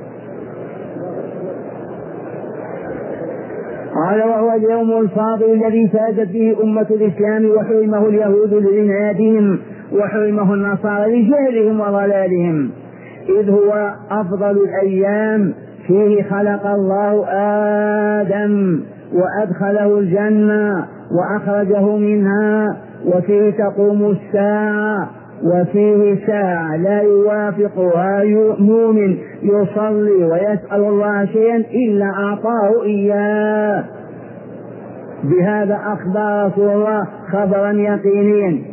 Speaker 1: قال وهو اليوم الفاضل الذي فازت به أمة الإسلام وحرمه اليهود لعنادهم وحرمه النصارى لجهلهم وضلالهم، إذ هو أفضل الأيام فيه خلق الله آدم وأدخله الجنة وأخرجه منها، وفيه تقوم الساعة، وفيه ساعة لا يوافقها مؤمن يصلي ويسأل الله شيئا إلا أعطاه إياه. بهذا أخبر رسول الله خبرا يقينيا،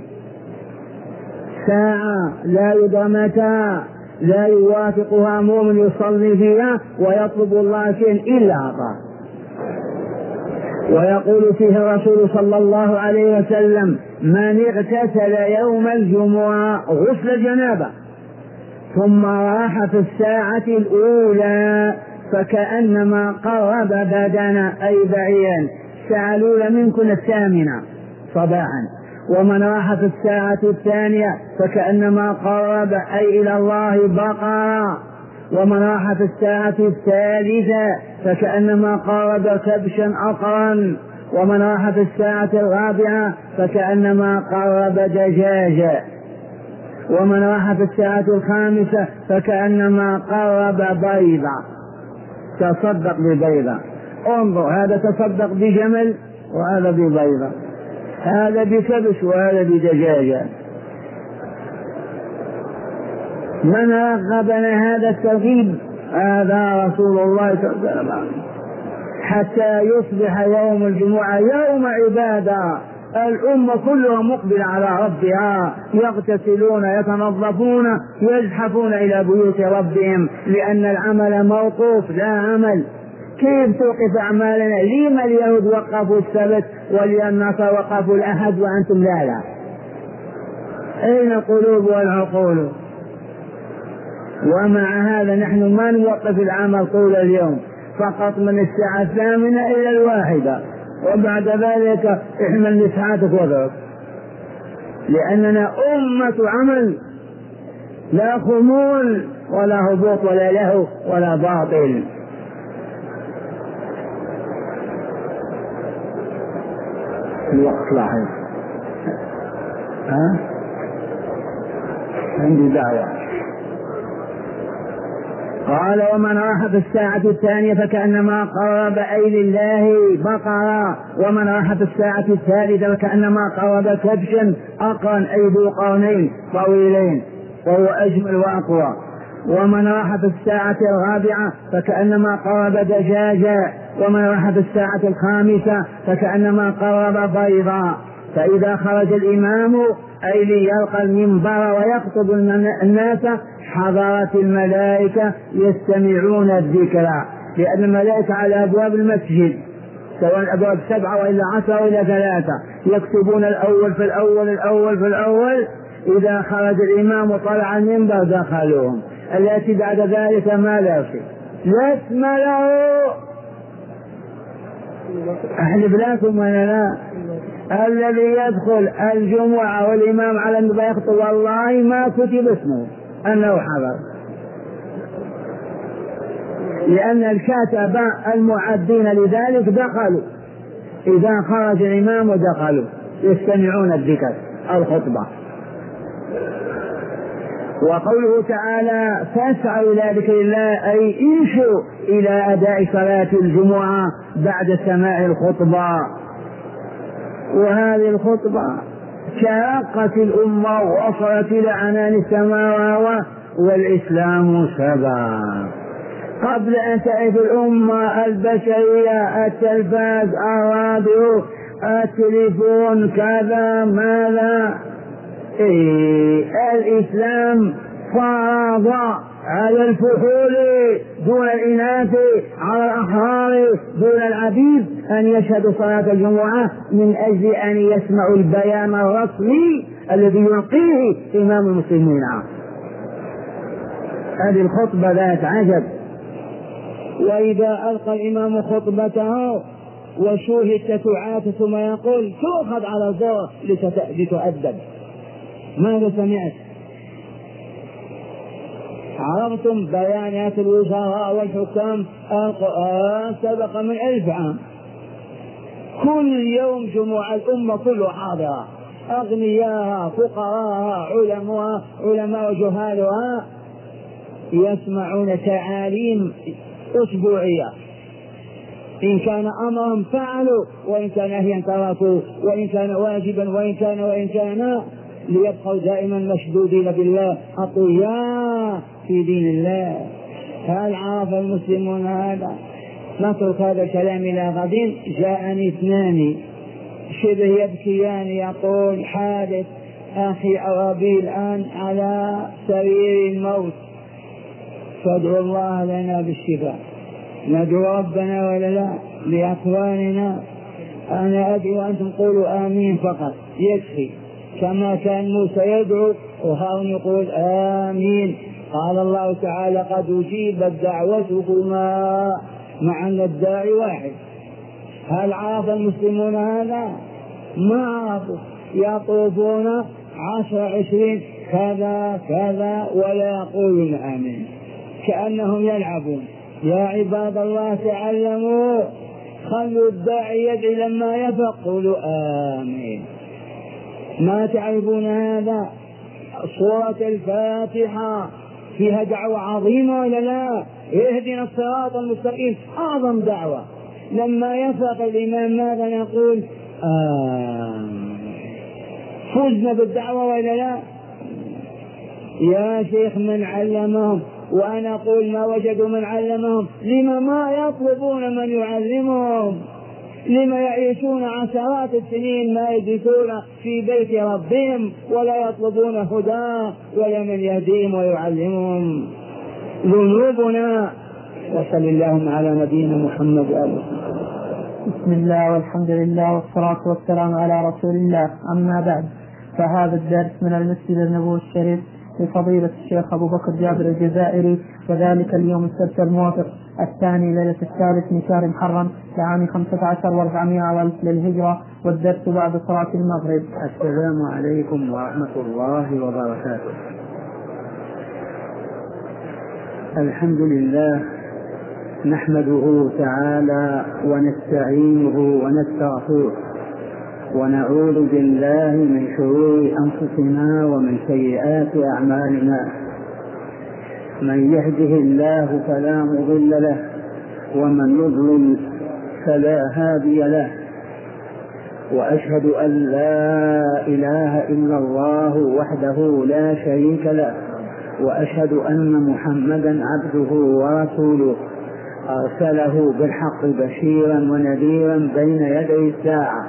Speaker 1: ساعة لا يدرى متى لا يوافقها مؤمن يصلي فيها ويطلب الله شيئا إلا أعطاه. ويقول فيه الرسول صلى الله عليه وسلم من اغتسل يوم الجمعة غسل جنابه ثم راح في الساعة الأولى فكأنما قرب بدنا أي بعيرا، الساعة الأولى منكم الثامنة صباحا، ومن راح في الساعة الثانية فكأنما قرب أي إلى الله بقرة، ومن راح في الساعة الثالثة فكأنما قرب كبشا أقرا، ومن راح في الساعة الرابعة فكأنما قرب دجاجا، ومن راح في الساعة الخامسة فكأنما قرب بيضة. تصدق ببيضة، انظر هذا تصدق بجمل وهذا ببيضة، هذا بكبش وهذا بدجاجة. من رغبنا هذا الترغيب هذا رسول الله صلى الله عليه وسلم، حتى يصبح يوم الجمعة يوم عبادة، الأمة كلها مقبلة على ربها، يغتسلون يتنظفون يزحفون إلى بيوت ربهم، لأن العمل موقوف لا عمل. كيف توقف أعمالنا؟ لما اليهود وقفوا السبت والنصارى وقفوا الأحد وأنتم لا لا؟ أين القلوب والعقول؟ ومع هذا نحن ما نوقف العمل طول اليوم، فقط من الساعة الثامنة إلى الواحدة، وبعد ذلك احمل مسحاتك وضعك، لأننا أمة عمل، لا خمول ولا هبوط ولا لهو ولا باطل. الوقت لاحظ، ها عندي دعوة. قال ومن راح في الساعة الثانية فكأنما قرب أي لله بقرة، ومن راح في الساعة الثالثة فكأنما قرب كبشا أقرا أي ذو قرنين طويلين وهو أجمل وأقوى، ومن راح في الساعة الرابعة فكأنما قرب دجاجا، ومن راح في الساعة الخامسة فكأنما قرب بيضا. فإذا خرج الإمام أي ليلقى المنبر ويخطب الناس حضرت الملائكة يستمعون الذكرى، لأن الملائكة على أبواب المسجد سواء الأبواب سبعة وإلا عشرة وإلا ثلاثة يكتبون الأول في الأول الأول في الأول. إذا خرج الإمام وطلع المنبر دخلوهم، التي بعد ذلك ما لا شيء لا اسم له. أحلف لكم ولا لا؟ الذي يدخل الجمعة والإمام على المنبر يخطب والله ما كتب اسمه أنه حضر، لأن الكاتب المعدين لذلك دخلوا، إذا خرج الإمام دخلوا يستمعون الذكر الخطبة. وقوله تعالى فاسعوا إلى ذكر الله أي انشوا إلى أداء صلاة الجمعة بعد سماع الخطبة. وهذه الخطبة شاقت الأمة ووصلت إلى عنان السماوات والإسلام سبا. قبل أن تعرف الأمة البشرية التلفاز الراديو التليفون كذا ماذا، إيه الإسلام فرض على الفحول دون الإناث على الأحرار دون العبيد أن يشهدوا صلاة الجمعة من أجل أن يسمعوا البيان الرسمي الذي يلقيه إمام المسلمين. هذه الخطبة ذات عجب. وإذا ألقى الإمام خطبته وشوهدت تعاتة ما يقول تؤخذ على زور لتؤدب. ماذا سمعت؟ عرفتم بيانات الوزراء والحكام القرآن سبق من ألف عام، كل يوم جموع الأمة كله حاضرة، أغنياها فقراها علماء علماء جهالها يسمعون تعاليم أسبوعية، إن كان أمرا فعلوا وإن كان نهيا تركوا، وإن كان واجبا وإن كان وإن كان ليبقوا دائما مشدودين بالله أقوياء في دين الله. هل عرف المسلمون هذا؟ نترك هذا الكلام إلى غد. جاءني اثنان شبه يبكيان يقول حادث أخي أبي الآن على سرير الموت، فادعوا الله لنا بالشفاء. ندعو ربنا ولا لا لأخواننا؟ أنا أدعو وأنتم قولوا آمين فقط يكفي، كما كان موسى يدعو وهارون يقول آمين. قال الله تعالى قد أجيبت دعوتكما مع أن الداعي واحد. هل عرف المسلمون هذا؟ ما عرفوا، يطوفون عشر عشرين كذا كذا ولا يقولون آمين كأنهم يلعبون. يا عباد الله تعلموا، خلوا الداعي يدعي لما يفق قولوا آمين. ما تعرفون هذا؟ سورة الفاتحة فيها دعوة عظيمة ولا لا؟ اهدنا الصراط المستقيم أعظم دعوة. لما يفق الإمام ماذا نقول؟ آمين. فزنا بالدعوة ولا لا؟ يا شيخ من علمهم؟ وأنا أقول ما وجدوا من علمهم، لما ما يطلبون من يعلمهم؟ لما يعيشون عشرات السنين ما يجلسون في بيت ربهم ولا يطلبون هداه ولا من يهديهم ويعلمهم؟ ذنوبنا. وصل اللهم على نبينا محمد وآله.
Speaker 5: بسم الله والحمد لله والصلاة والسلام على رسول الله. أما بعد، فهذا الدرس من المسجد النبوي الشريف لفضيلة الشيخ أبو بكر جابر الجزائري، وذلك اليوم السبت الموافق الثاني ليلة الثالث من شهر محرم لعام خمسة عشر وأربعمائة والف للهجرة، والدرس بعد صلاة المغرب.
Speaker 1: السلام عليكم ورحمة الله وبركاته. الحمد لله نحمده تعالى ونستعينه ونستغفره ونعوذ بالله من شرور أنفسنا ومن سيئات أعمالنا. من يهده الله فلا مضل له ومن يضلل فلا هادي له، وأشهد أن لا إله إلا الله وحده لا شريك له، وأشهد أن محمدا عبده ورسوله أرسله بالحق بشيرا ونذيرا بين يدي الساعة.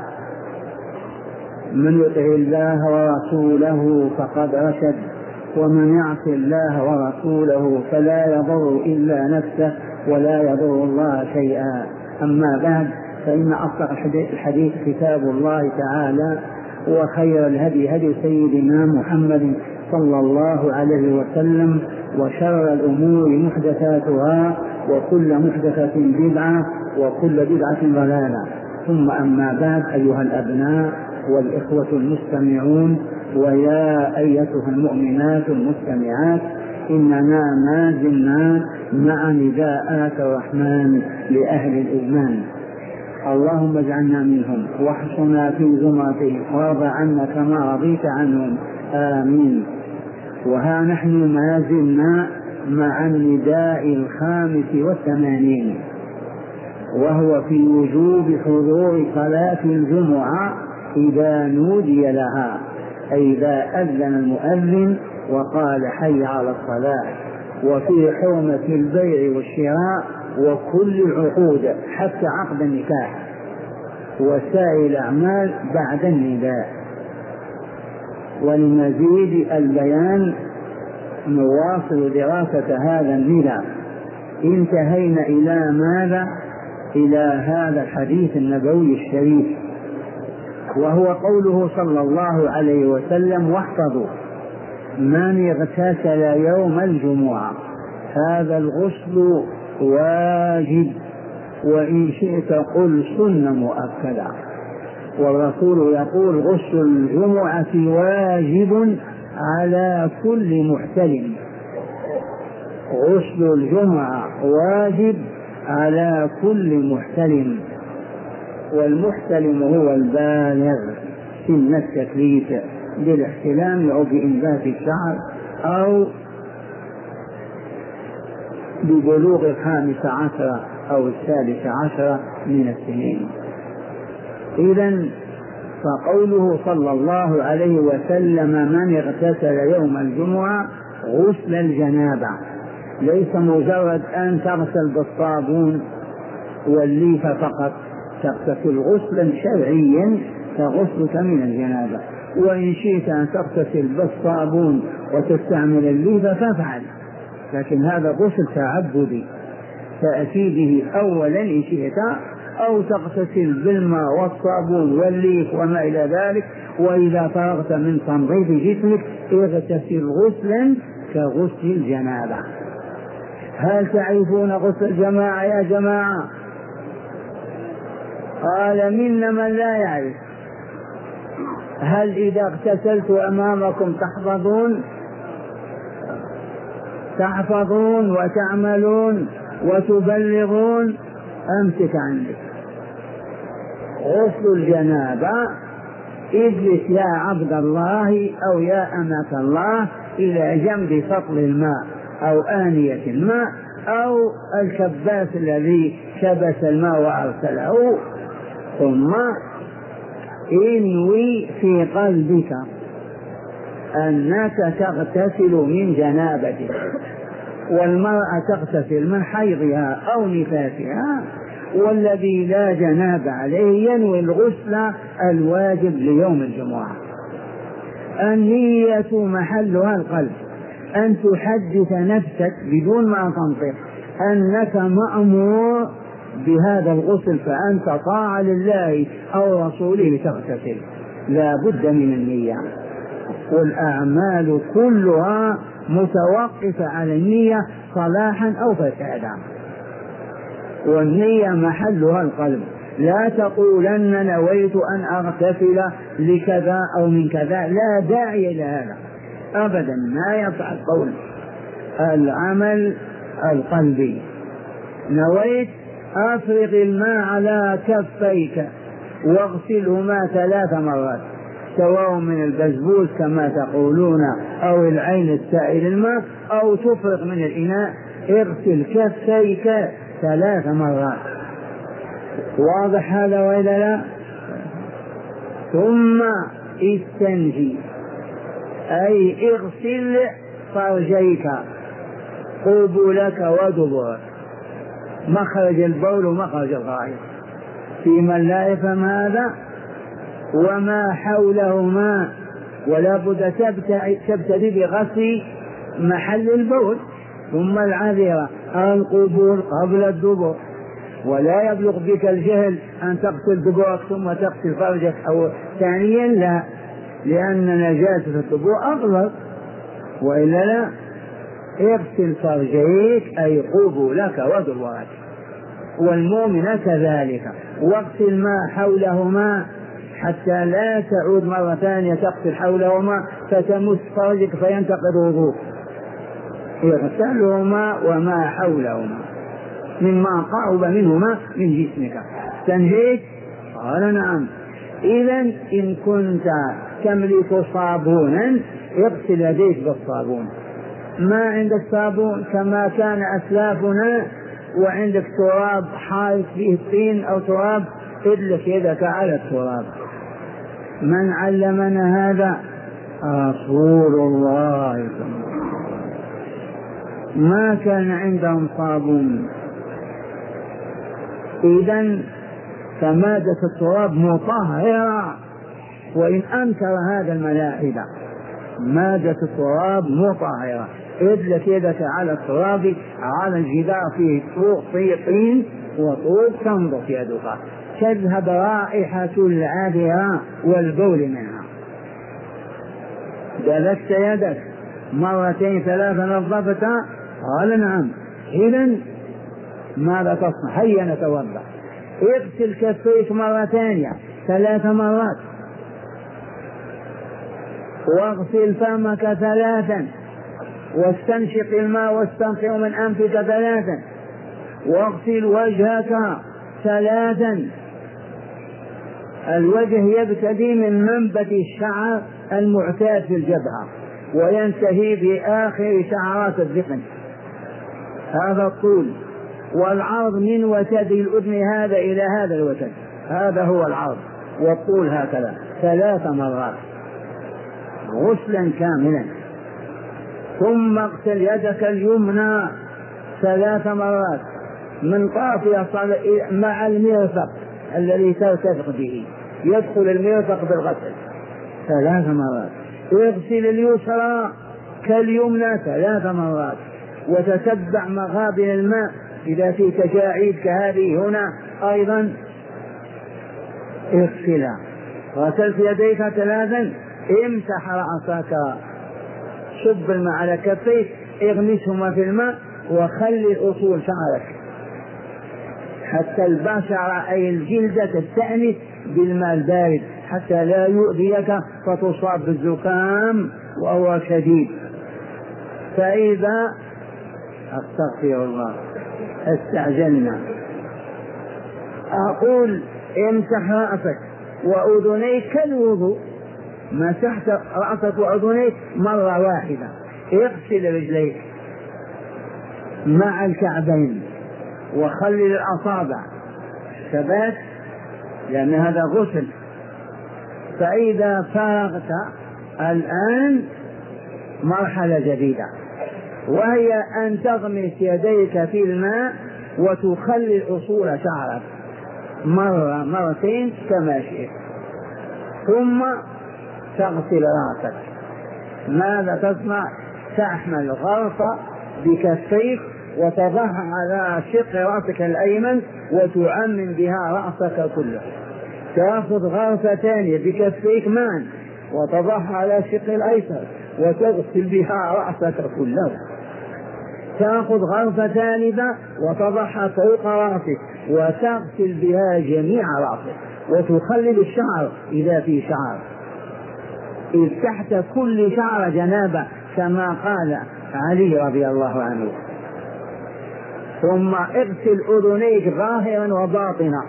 Speaker 1: من يطع الله ورسوله فقد رشد، ومن يعص الله ورسوله فلا يضر إلا نفسه ولا يضر الله شيئا. أما بعد، فإن أصدق الحديث كتاب الله تعالى، وخير الهدي هدي سيدنا محمد صلى الله عليه وسلم، وشر الأمور محدثاتها، وكل محدثة بدعة، وكل بدعة ضلالة. ثم أما بعد، أيها الأبناء والإخوة المستمعون، ويا أيتها المؤمنات المستمعات، إننا ما زلنا مع نداءات الرحمن لأهل الإيمان. اللهم اجعلنا منهم واحصنا في زمرتهم وارض عنا كما رضيت عنهم، آمين. وها نحن ما زلنا مع النداء الخامس والثمانين، وهو في وجوب حضور صلاة الجمعة إذا نودي لها، أي إذا أذن المؤذن وقال حي على الصلاة، وفي حرمة البيع والشراء وكل العقود حتى عقد النكاح وسائر الأعمال بعد النداء. ولمزيد البيان نواصل دراسة هذا النداء. انتهينا إلى ماذا؟ إلى هذا الحديث النبوي الشريف، وهو قوله صلى الله عليه وسلم: واحفظوا من اغتسل يوم الجمعة
Speaker 4: هذا الغسل واجب، وإن شئت قل سنة مؤكدة. والرسول يقول غسل الجمعة واجب على كل محتلم. غسل الجمعة واجب على كل محتلم، والمحتلم هو البالغ سن التكليف بالاحتلام أو بإنبات الشعر أو ببلوغ الخامس عشر أو الثالث عشر من السنين. إذن فقوله صلى الله عليه وسلم من اغتسل يوم الجمعة غسل الجنابة ليس مجرد أن تغسل بالصابون والليفة فقط، تغتسل غسلا شرعيا كغسلك من الجنابة. وإن شئت أن تغتسل بالصابون وتستعمل الليفة فافعل، لكن هذا غسل تعبدي تأتي به أولا إن شئت، أو تغتسل بالماء والصابون والليف وما إلى ذلك. وإذا فرغت من تنظيف جسمك اغتسل غسلا كغسل الجنابة. هل تعرفون غسل الجماعة يا جماعة؟ قال منا من لا يعرف. هل إذا اغتسلت أمامكم تحفظون تحفظون وتعملون وتبلغون؟ أمسك عنك. غسل الجنابة اجلس يا عبد الله أو يا أمة الله إلى جنب سطل الماء أو آنية الماء أو الكباس الذي كبس الماء وأرسله، ثم انوي في قلبك أنك تغتسل من جنابتك. والمرأة تغتسل من حيضها أو نفاسها، والذي لا جناب عليه ينوي الغسل الواجب ليوم الجمعة. النية محلها القلب، أن تحدث نفسك بدون ما تنطق أنك مأمور بهذا الغسل، فأنت طاعة لله أو رسوله تغتسل. لا بد من النية، والأعمال كلها متوقفة على النية صلاحا أو فسادا، والنية محلها القلب. لا تقولن نويت أن أغتسل لكذا أو من كذا، لا داعي إلى هذا أبدا، ما ينفع القول. العمل القلبي. نويت أفرغ الماء على كفيك واغسلهما ثلاث مرات، سواء من البزبوز كما تقولون أو العين السائل الماء، أو تفرغ من الإناء. اغسل كفيك ثلاث مرات. واضح هذا وإلا لا؟ ثم استنجي، أي اغسل فرجيك قبلك ودبرك، مخرج البول ومخرج الغائط. في من لا يفهم هذا وما حولهما، ولا بد تبتدي بغسل محل البول ثم العذرة القبول قبل الدبر. ولا يبلغ بك الجهل أن تغسل دبرك ثم تغسل فرجك أو ثانيا، لا، لأن نجاسة الدبر أغلظ. وإلا لا، اغسل فرجيك أي قبولك ودبرك، والمؤمن كذلك. واغسل ما حولهما حتى لا تعود مرة ثانية تغسل حولهما فتمس فرجك فينتقض وضوء. اغسلهما وما حولهما مما قرب منهما من جسمك. تنهيك؟ قال نعم. إذا إن كنت تملك صابونا اغسل يديك بالصابون. ما عندك صابون كما كان أسلافنا وعندك تراب حائط فيه طين أو تراب، ادلك يدك على التراب. من علمنا هذا؟ رسول الله. ما كان عندهم صابون. إذن فمادة التراب مطهرة، وإن أنكر هذا الملاحدة مادة التراب مطهرة. ادلك يدك على التراب على الجدار فيه فيه طين وطوب تنضف يدك، تذهب رائحة العذرة والبول منها. دلكت يدك مرتين ثلاثة نظفتها قال نعم. إذن ماذا تصنع؟ هيا نتوضأ. اغسل كفيك مرة ثانية ثلاث مرات، واغسل فمك ثلاثا، واستنشق الماء واستنقع من أنفك ثلاثا، واغسل وجهك ثلاثا. الوجه يبتدي من منبت الشعر المعتاد في الجبهة وينتهي بآخر شعرات الذقن، هذا الطول، والعرض من وتد الأذن هذا إلى هذا الوتد، هذا هو العرض، والطول هكذا ثلاث مرات غسلا كاملا. ثم اغسل يدك اليمنى ثلاث مرات من طرف مع المرفق الذي ترتفق به، يدخل المرفق بالغسل ثلاث مرات. اغسل اليسرى كاليمنى ثلاث مرات، وتتبع مغابن الماء إذا في تجاعيد كهذه هنا أيضا اغسلها. غسلت يديك ثلاثا، امسح رأسك، صب الماء على كفيك، اغمسهما في الماء وخلي أصول شعرك حتى البشرة أي الجلد تستأنس بالماء البارد حتى لا يؤذيك فتصاب بالزكام وهو شديد. فإذا أستغفر الله استعجلنا، أقول امسح رأسك وأذنيك كالوضوء، مسحت رأسك وأذنيك مرة واحدة. اغسل رجليك مع الكعبين وخلل الأصابع ثبات لأن هذا غسل. فإذا فرغت الآن مرحلة جديدة، وهي أن تغمس يديك في الماء وتخلل أصول شعرك مرة مرتين كما شئت، ثم تغسل رأسك. ماذا تصنع؟ تحمل غرفة بكفيك وتضعها على شق رأسك الأيمن وتعمم بها رأسك كله. تأخذ غرفة ثانية بكفيك معا وتضعها على شق الأيسر وتغسل بها رأسك كله. تأخذ غرفة ثالثة وتضعها فوق رأسك وتغسل بها جميع رأسك وتخلل الشعر إذا في شعر، إذ تحت كل شعر جنابة كما قال علي رضي الله عنه. ثم اغسل أذنيك ظاهرا وباطنا.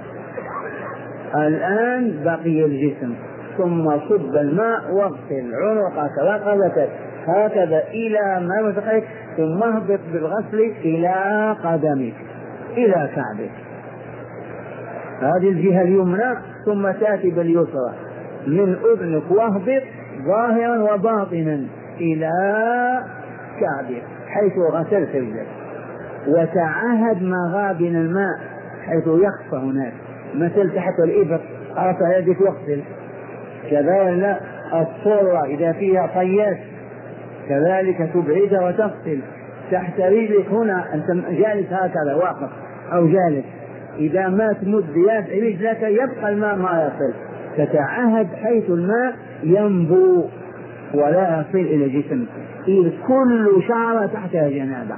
Speaker 4: الآن بقي الجسم، ثم صب الماء واغسل عنقك ورقبتك هكذا إلى مرفقك، ثم اهبط بالغسل إلى قدمك إلى كعبك، هذه الجهة اليمنى، ثم تأتي باليسرى من أذنك واهبط ظاهرا وباطنا إلى كعبك حيث غسلت رجلك. وتعهد مغابن الماء حيث يخفى هناك، مثل تحت الإبط ارفع يدك واغسل، كذلك الصورة إذا فيها طيات كذلك تبعدها وتغسل. تحت رجلك هنا أنت جالس هكذا واقف أو جالس، إذا ما تمد رجلك يبقى الماء ما يصل، تتعهد حيث الماء ينبو ولا يصل إلى جسمك، إذ كل شعرة تحتها جنابة.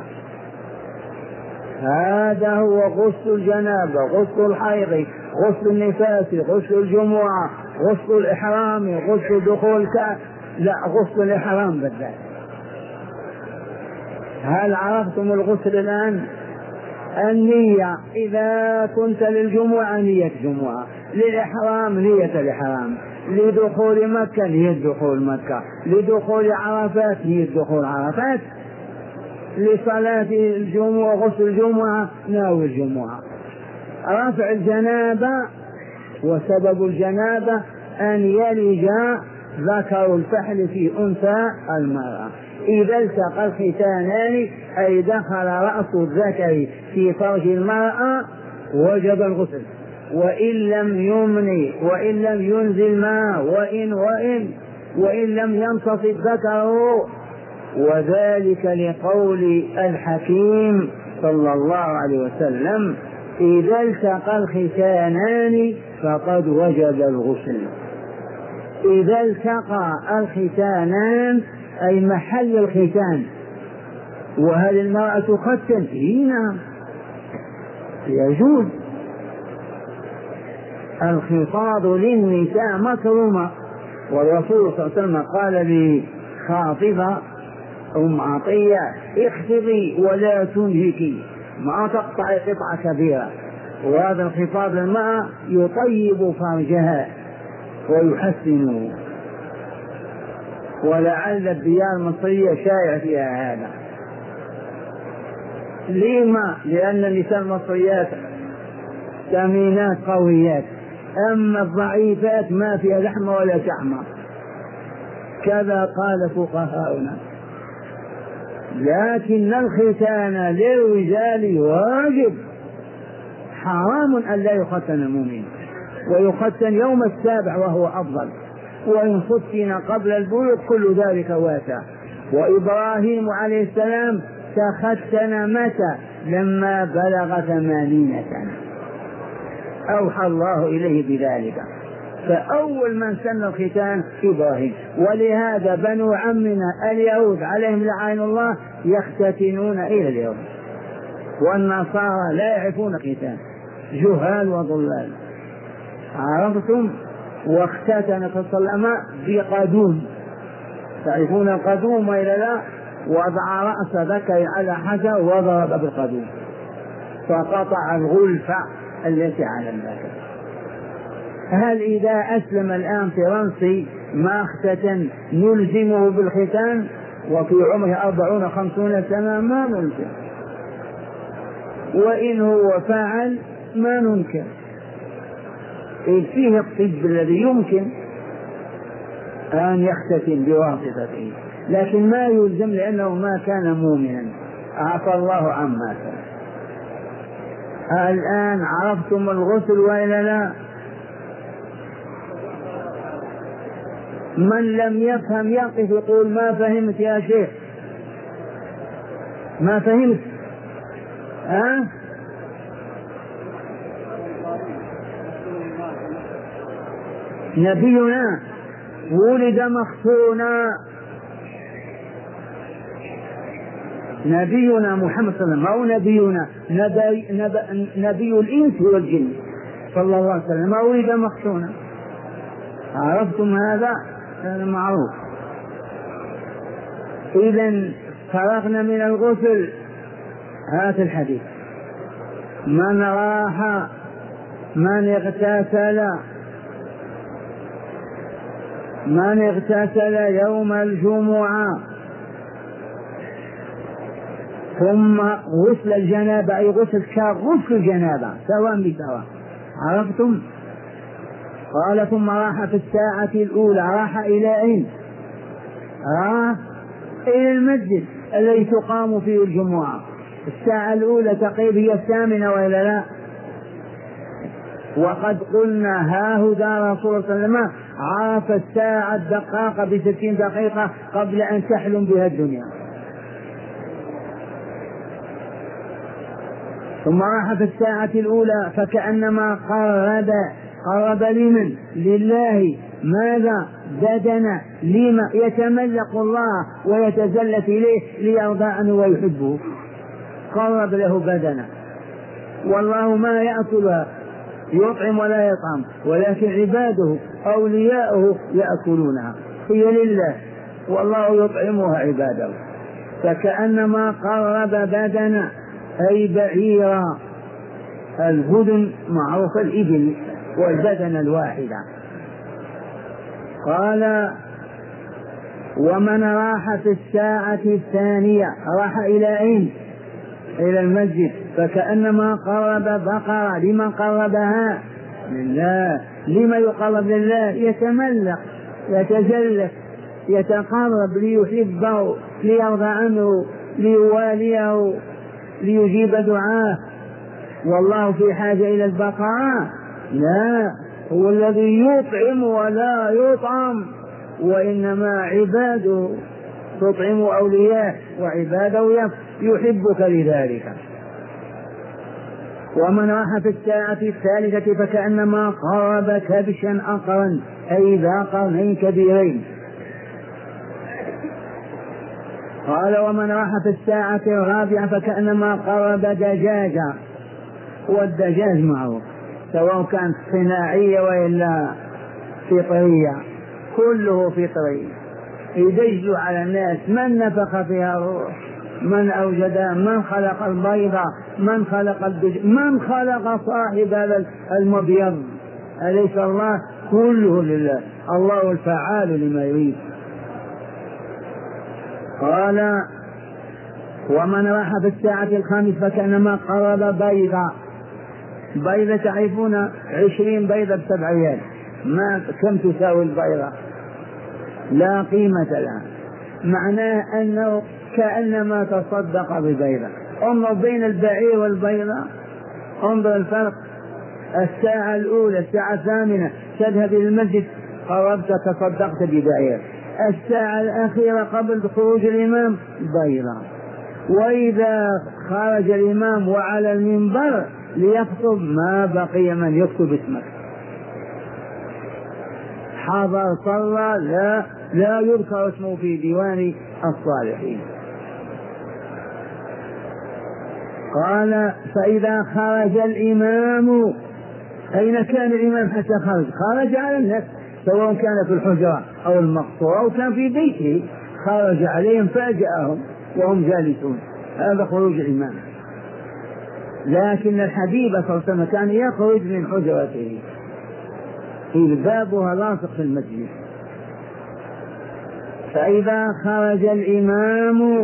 Speaker 4: هذا هو غسل الجنابة، غسل الحيض، غسل النفاس، غسل الجمعة، غسل الإحرام، غسل دخول كعب، لا غسل الإحرام بالذات. هل عرفتم الغسل الآن؟ النية، إذا كنت للجمعة نية جمعة، للإحرام نية الإحرام، لدخول مكة نية دخول مكة، لدخول عرفات نية دخول عرفات، لصلاة الجمعة غسل الجمعة ناوي الجمعة. رفع الجنابة، وسبب الجنابة أن يلج ذكر الفحل في أنثى المرأة. إذا التقى الختانان أي دخل رأس الذكر في فرج المرأة وجب الغسل، وإن لم يمني وإن لم ينزل ماء وإن وإن وإن لم ينتصف ذكره، وذلك لقول الحكيم صلى الله عليه وسلم: إذا التقى الختانان فقد وجب الغسل. إذا التقى الختانان أي محل الختان، وهل المرأة تختن؟ إيه نعم يجوز. الخطاب للنساء مكرمة، والرسول صلى الله عليه وسلم قال لخاطبة أم عطية اخفضي ولا تنهكي، ما تقطعي قطعة كبيرة. وهذا الخطاب المرأة يطيب فرجها ويحسنه، ولعل الديار المصرية شائع فيها هذا. لما؟ لأن النساء المصريات ثمينات قويات، أما الضعيفات ما فيها لحمة ولا شحمة، كذا قال فقهاؤنا. لكن الختان للرجال واجب، حرام أن لا يختن المؤمن، ويختن يوم السابع وهو أفضل، وإن ختن قبل البلوغ كل ذلك واسع. وإبراهيم عليه السلام تختن متى؟ لما بلغ ثمانين سنة أوحى الله إليه بذلك، فأول من سن الختان إبراهيم. ولهذا بنو عمنا اليهود عليهم لعين الله يختتنون إلى اليوم، والنصارى لا يعرفون ختان، جهال وضلال. عرفتم؟ واختتن صلى الله عليه وسلم بقدوم، تعرفون القدوم وإلا لا؟ وضع رأس ذكر على حجر وضرب بالقدوم فقطع الغلفة التي على الذكر. هل إذا أسلم الآن فرنسي ما اختتن نلزمه بالختان وفي عمره أربعون خمسون سنة؟ ما نلزم، وإن هو فعل ما ننكر، فيه الطب الذي يمكن أن يختتن بواسطته، لكن ما يلزم لأنه ما كان مؤمنا، عفى الله عما كان. الآن عرفتم الغسل وإلا لا؟ من لم يفهم يقف يقول ما فهمت يا شيخ، ما فهمت. ها؟ نبينا ولد مختونا، نبينا محمد صلى الله عليه وسلم، أو نبينا نبي, نبي, نبي الإنس والجن صلى الله عليه وسلم ولد مختونا. عرفتم هذا؟ هذا معروف. إذن فرغنا من الغسل، هذا الحديث: من راح من اغتسل من اغتسل يوم الجمعة ثم غسل الجنابة، أي غسل كغسل الجنابة سواء بسواء. عرفتم؟ قال ثم راح في الساعة الأولى. راح إلى أين؟ راح إلى المسجد الذي تقام فيه الجمعة. الساعة الأولى تقريبا هي الثامنة وإلا لا؟ وقد قلنا ها هدى رسول الله صلى الله عليه وسلم عرف الساعة الدقاقة بستين دقيقة قبل أن تحلم بها الدنيا. ثم راح في الساعة الأولى فكأنما قرب قرب لمن؟ لله. ماذا؟ بدنا. لما؟ يتملق الله ويتزلف إليه ليرضى عنه ويحبه. قرب له بدنا، والله ما يأكلها يطعم ولا يطعم، ولكن عباده أولياؤه يأكلونها، هي لله والله يطعمها عباده. فكأنما قرب بدنا أي بعيرا. البدن معروف الإبل والبدن الواحدة. قال ومن راح في الساعة الثانية راح إلى أين؟ إلى المسجد، فكأنما قرب بقرة. لمن قربها؟ لله. لما يقرب لله؟ يتملق يتزلف يتقرب ليحبه ليرضى عنه ليواليه ليجيب دعاه. والله في حاجة إلى البقرة؟ لا، هو الذي يطعم ولا يطعم، وإنما عباده تطعم أولياء وعباده يحبك لذلك. ومن راح في الساعة الثالثة فكأنما قرب كبشا أقرا أي ذا قرنين كبيرين. قال ومن راح في الساعة الرابعة فكأنما قرب دجاجة. والدجاج معروف سواء كانت صناعية وإلا فطرية، كله فطري يدج على الناس. من نفخ فيها الروح؟ من أوجدها؟ من خلق البيضة؟ من خلق الدجاج؟ من خلق صاحب هذا المبيض؟ أليس الله؟ كله لله، الله الفعال لما يريد. قال ومن راح في الساعة الخامسة فكأنما قرب بيضة. بيضة تعرفون عشرين بيضة بسبع ريال، ما كم تساوي البيضة؟ لا قيمة لها. معناه أنه كأنما تصدق ببيضة. انظر بين البعير والبيضة، انظر الفرق. الساعة الأولى الساعة الثامنة تذهب إلى المسجد قربت تصدقت ببعير. الساعة الأخيرة قبل خروج الإمام بيضة. وإذا خرج الإمام وعلى المنبر ليخطب ما بقي من يكتب اسمك. حضر صلى لا لا يذكر اسمه في ديوان الصالحين. قال فإذا خرج الإمام، أين كان الإمام حتى خرج؟ خرج على الناس سواء كان في الحجرة أو المقصورة أو كان في بيته، خرج عليهم فاجأهم وهم جالسون. هذا خروج الإمام. لكن الحبيب صلى الله عليه وسلم كان يخرج من حجرته في بابها لاصق في المسجد. فإذا خرج الإمام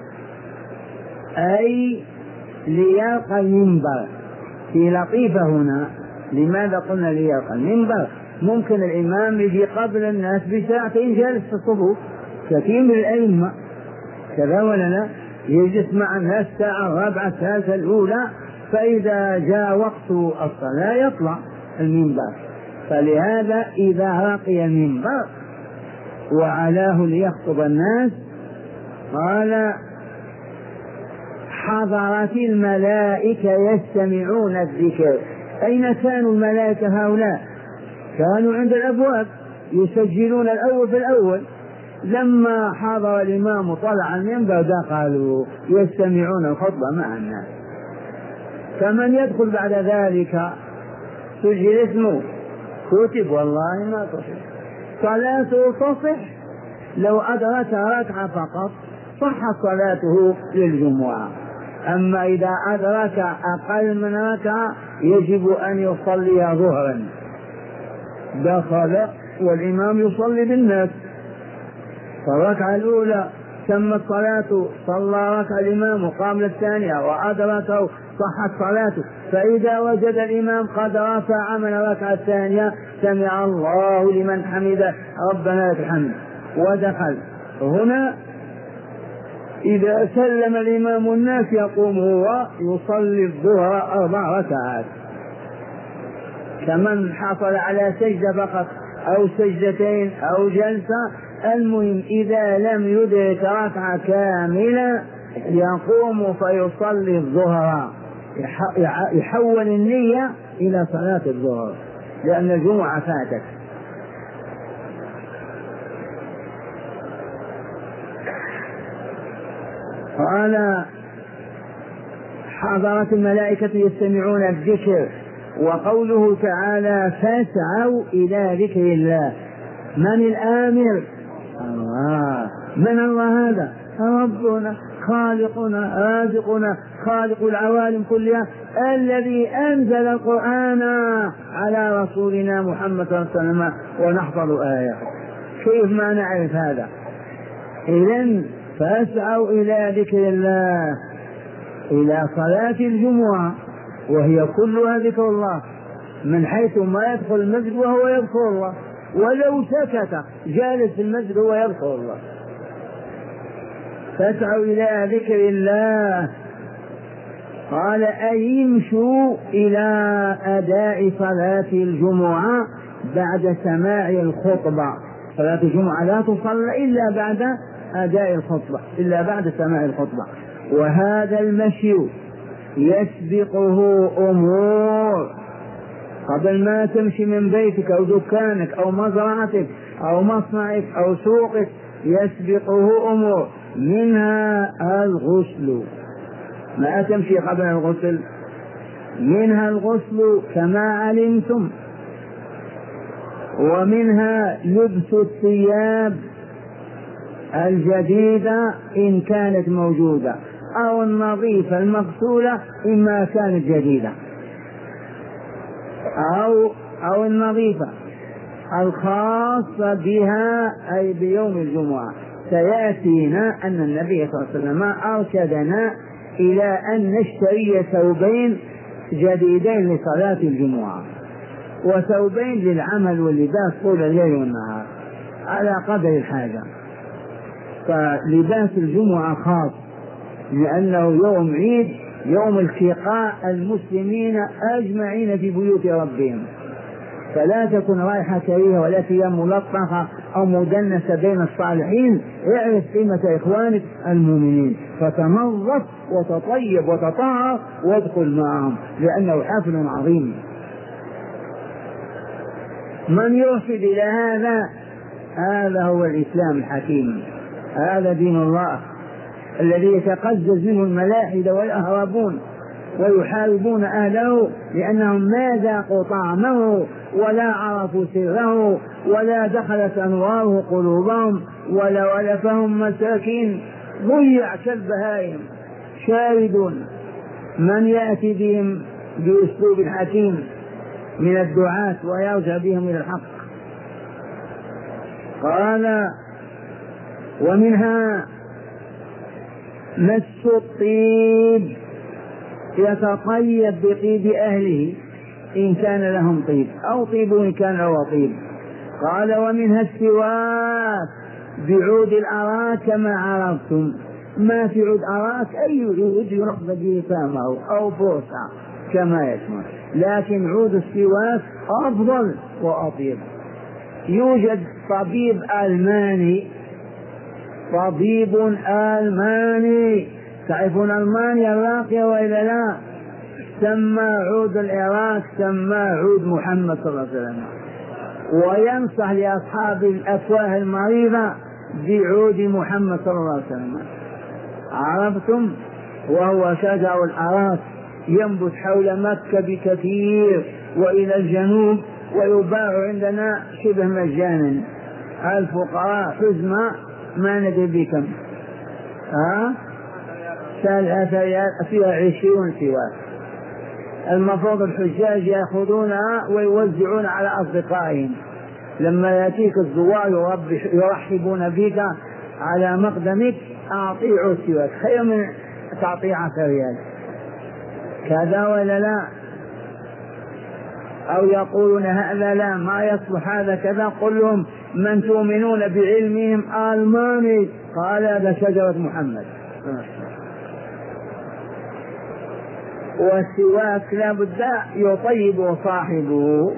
Speaker 4: أي ليلقى المنبر. في لطيفة هنا، لماذا قلنا ليلقى المنبر؟ ممكن الإمام يجي قبل الناس بساعتين جالس في الصفوف، كثير من الأئمة كذا ولا لا، يجلس مع الناس الساعة الرابعة الثالثة الأولى، فإذا جاء وقت الصلاة يطلع المنبر. فلهذا إذا رقي المنبر وعلاه ليخطب الناس قال حضرت الملائكة يستمعون الذكر. أين كانوا الملائكة هؤلاء؟ كانوا عند الأبواب يسجلون الأول في الأول. لما حضر الإمام وطلع المنبر دخلوا يستمعون الخطبة مع الناس. فمن يدخل بعد ذلك سجل اسمه كتب والله ما تصح صلاته. تصح لو أدرك ركعة فقط صحت صلاته للجمعة. أما إذا أدرك أقل من ركعة يجب أن يصلي ظهرا. دخل والإمام يصلي بالناس، فالركعة الأولى تمت صلاته، صلى ركعة الإمام وقام للثانية وأدركه صحت صلاته. فإذا وجد الإمام قد رفع من الركعة الثانية سمع الله لمن حمده ربنا لك الحمد ودخل. هنا إذا سلم الإمام الناس يقوم هو يصلي الظهر أربع ركعات. كمن حصل على سجدة فقط أو سجدتين أو جلسة. المهم إذا لم يدرك ركعة كاملة يقوم فيصلي الظهر، يحول النية إلى صلاة الظهر لأن الجمعة فاتت. قال حضرت الملائكة يستمعون الذكر. وقوله تعالى فاسعوا إلى ذكر الله. من الآمر؟ الله. من الله هذا؟ ربنا خالقنا رازقنا خالق العوالم كلها، الذي أنزل القرآن على رسولنا محمد صلى الله عليه وسلم ونحفظ آياته. كيف ما نعرف هذا؟ إذن فاسعوا إلى ذكر الله، إلى صلاة الجمعة وهي كلها ذكر الله، من حيث ما يدخل المسجد وهو يذكر الله، ولو سكت جالس في المسجد وهو يذكر الله. فاسعوا إلى ذكر الله. قال أي يمشوا إلى أداء صلاة الجمعة بعد سماع الخطبة. صلاة الجمعة لا تصلى إلا بعد أداء الخطبة، إلا بعد سماع الخطبة. وهذا المشي يسبقه أمور. قبل ما تمشي من بيتك أو دكانك أو مزرعتك أو مصنعك أو سوقك يسبقه أمور. منها الغسل، ما تمشي قبل الغسل، منها الغسل كما علمتم، ومنها لبس الثياب الجديدة إن كانت موجودة، أو النظيفة المغسولة إما كانت جديدة، أو أو النظيفة الخاصة بها أي بيوم الجمعة. سيأتينا أن النبي صلى الله عليه وسلم أرشدنا إلى أن نشتري ثوبين جديدين لصلاة الجمعة، وثوبين للعمل واللباس طول الليل والنهار على قدر الحاجة. فلباس الجمعة خاص لأنه يوم عيد، يوم التقاء المسلمين أجمعين في بيوت ربهم، فلا تكن رائحة كريهة ولا ثياب ملطخة أو مدنسة بين الصالحين. اعرف قيمة إخوانك المؤمنين، فتنظف وتطيب وتطهر وادخل معهم، لأنه حفل عظيم. من يرشد إلى هذا، هذا هو الإسلام الحكيم، هذا دين الله الذي يتقزز منه الملاحدة والأهرابون ويحاربون أهله، لأنهم ما ذاقوا طعمه ولا عرفوا سره ولا دخلت أنواره قلوبهم ولا ولفهم مساكين، ضيع كالبهائم شاردون. من يأتي بهم بأسلوب حكيم من الدعاة ويرجع بهم إلى الحق. قال ومنها مس الطيب، يتطيب بطيب أهله إن كان لهم طيب، أو طيب إن كان له طيب. قال ومنها السواك بعود الأراك كما عرفتم. ما في عود أراك أي عود يرخص به فمه أو بوسع كما يسمى، لكن عود السواك أفضل وأطيب. يوجد طبيب ألماني، طبيب ألماني، تعرفون ألمانيا الراقية وإلا لا؟ سمى عود العراق سمى عود محمد صلى الله عليه وسلم، وينصح لأصحاب الأفواه المريضة بعود محمد صلى الله عليه وسلم. عرفتم؟ وهو شجر الأراك ينبت حول مكة بكثير وإلى الجنوب، ويباع عندنا شبه مجانا. الفقراء حزمة ما ندري بكم، ها فيها عشرون سواك. المفروض الحجاج يأخذونها ويوزعون على أصدقائهم، لما يأتيك الزوار يرحبون بك على مقدمك، أعطيه سواك خير من تعطيه عشر ريال، كذا ولا لا؟ أو يقولون هذا لا ما يصلح هذا كذا، قل لهم من تؤمنون بعلمهم ألماني، قال هذا شجرة محمد. والسواك لا بد يطيب صاحبه.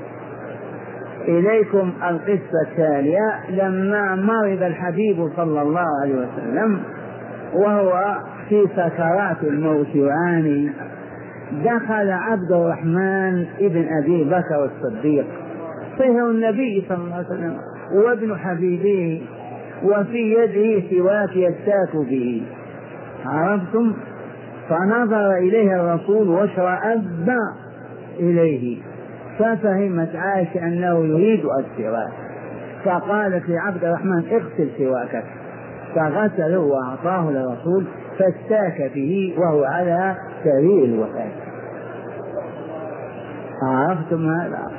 Speaker 4: إليكم القصة التالية. لما مرض الحبيب صلى الله عليه وسلم وهو في سكرات الموت يعاني، دخل عبد الرحمن ابن أبي بكر الصديق صهر النبي صلى الله عليه وسلم وابن حبيبه، وفي يده سواك يستاك به. عرفتم؟ فنظر إليه الرسول واشرأب إليه، ففهمت عائشة أنه يريد السواك، فقالت لعبد الرحمن اغسل سواكك، فغسله وأعطاه للرسول فاستاك به وهو على سرير الوفاة. عرفتم هذا؟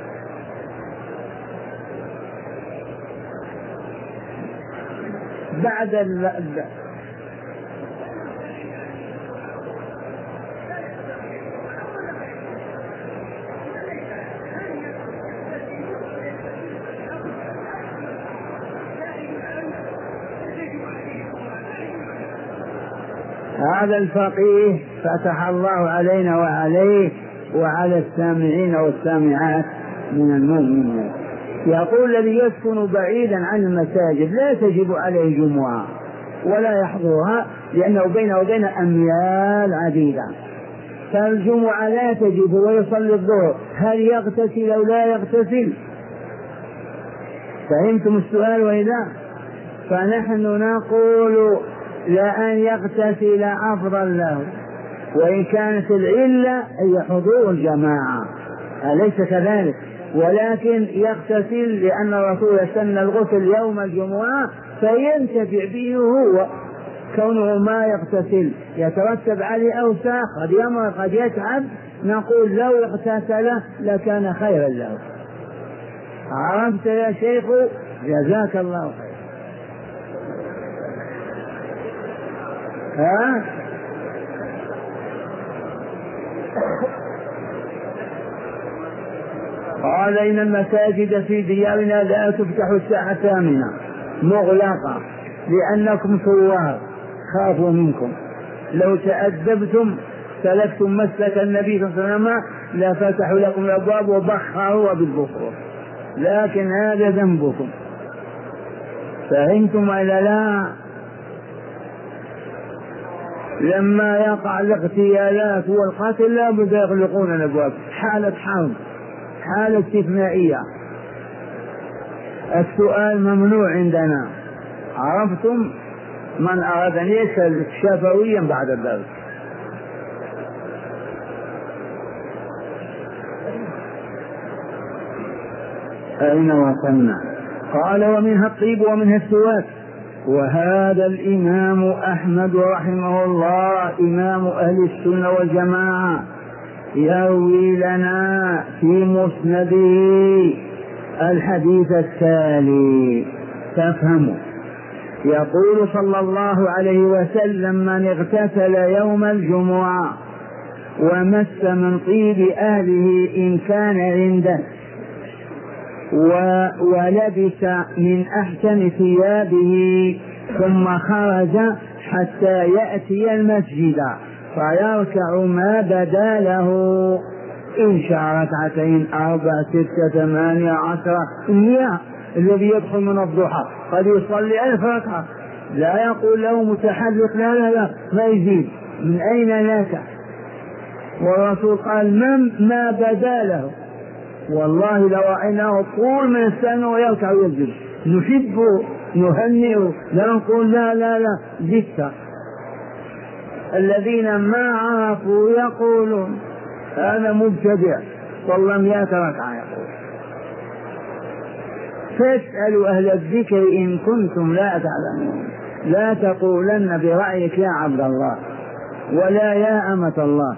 Speaker 4: بعد ال... هذا الفقيه فتح الله علينا وعليه وعلى السامعين والسامعات من المؤمنين. يقول الذي يسكن بعيدا عن المساجد لا تجب عليه جمعة ولا يحضرها، لأنه بينه وبين أميال عديدة، فالجمعة لا تجب ويصلي الظهر. هل يغتسل أو لا يغتسل؟ فهمتم السؤال؟ وإذا فنحن نقول لأن يغتسل أفضل له، وإن كانت العلة هي حضور الجماعة أليس كذلك؟ ولكن يغتسل لأن الرسول سن الغسل يوم الجمعة فينتفع به هو، كونه ما يغتسل يترتب عليه أوساخ، قد يمرض قد يتعب، نقول لو اغتسل لكان خيرا له. عرفت يا شيخ؟ جزاك الله خير. ها؟ قال إن المساجد في ديارنا لا تفتح الساعة الثامنة مغلقة لأنكم ثوار خافوا منكم، لو تأدبتم سلكتم مسلك النبي صلى الله عليه وسلم لفتحوا لكم الأبواب وبخروا بالبخور، لكن هذا ذنبكم. فهمتم إلا لا؟ لما يقع الاغتيالات والقتل لا بد يغلقون الأبواب، حالة حرب، حالة استثنائية. السؤال ممنوع عندنا. عرفتم؟ من أراد أن يسأل شفويا بعد ذلك. أين وصلنا؟ قال ومنها الطيب ومنها السواك. وهذا الإمام أحمد رحمه الله إمام أهل السنة والجماعة يروي لنا في مسنده الحديث التالي تفهموا. يقول صلى الله عليه وسلم من اغتسل يوم الجمعة ومس من طيب أهله إن كان عنده ولبس من أحسن ثيابه ثم خرج حتى يأتي المسجد فيركع ما بدا له إن شاء ركعتين أربع ستة ثمانية عشرة مئة. الذي يدخل من الضحى قد يصلي ألف ركعة، لا يقول له متحرك لا لا لا ما يزيد، من أين لك؟ والرسول قال من ما بدا له. والله لو رأيناه طول من السنة ويركع ويسجد نحبه نهنئه، لا نقول لا لا لا زدت. الذين ما عرفوا يقولون أنا مبتدع صلى مئة ركعة يقول. فاسألوا أهل الذكر إن كنتم لا تعلمون، لا تقولن برأيك يا عبد الله ولا يا أمة الله.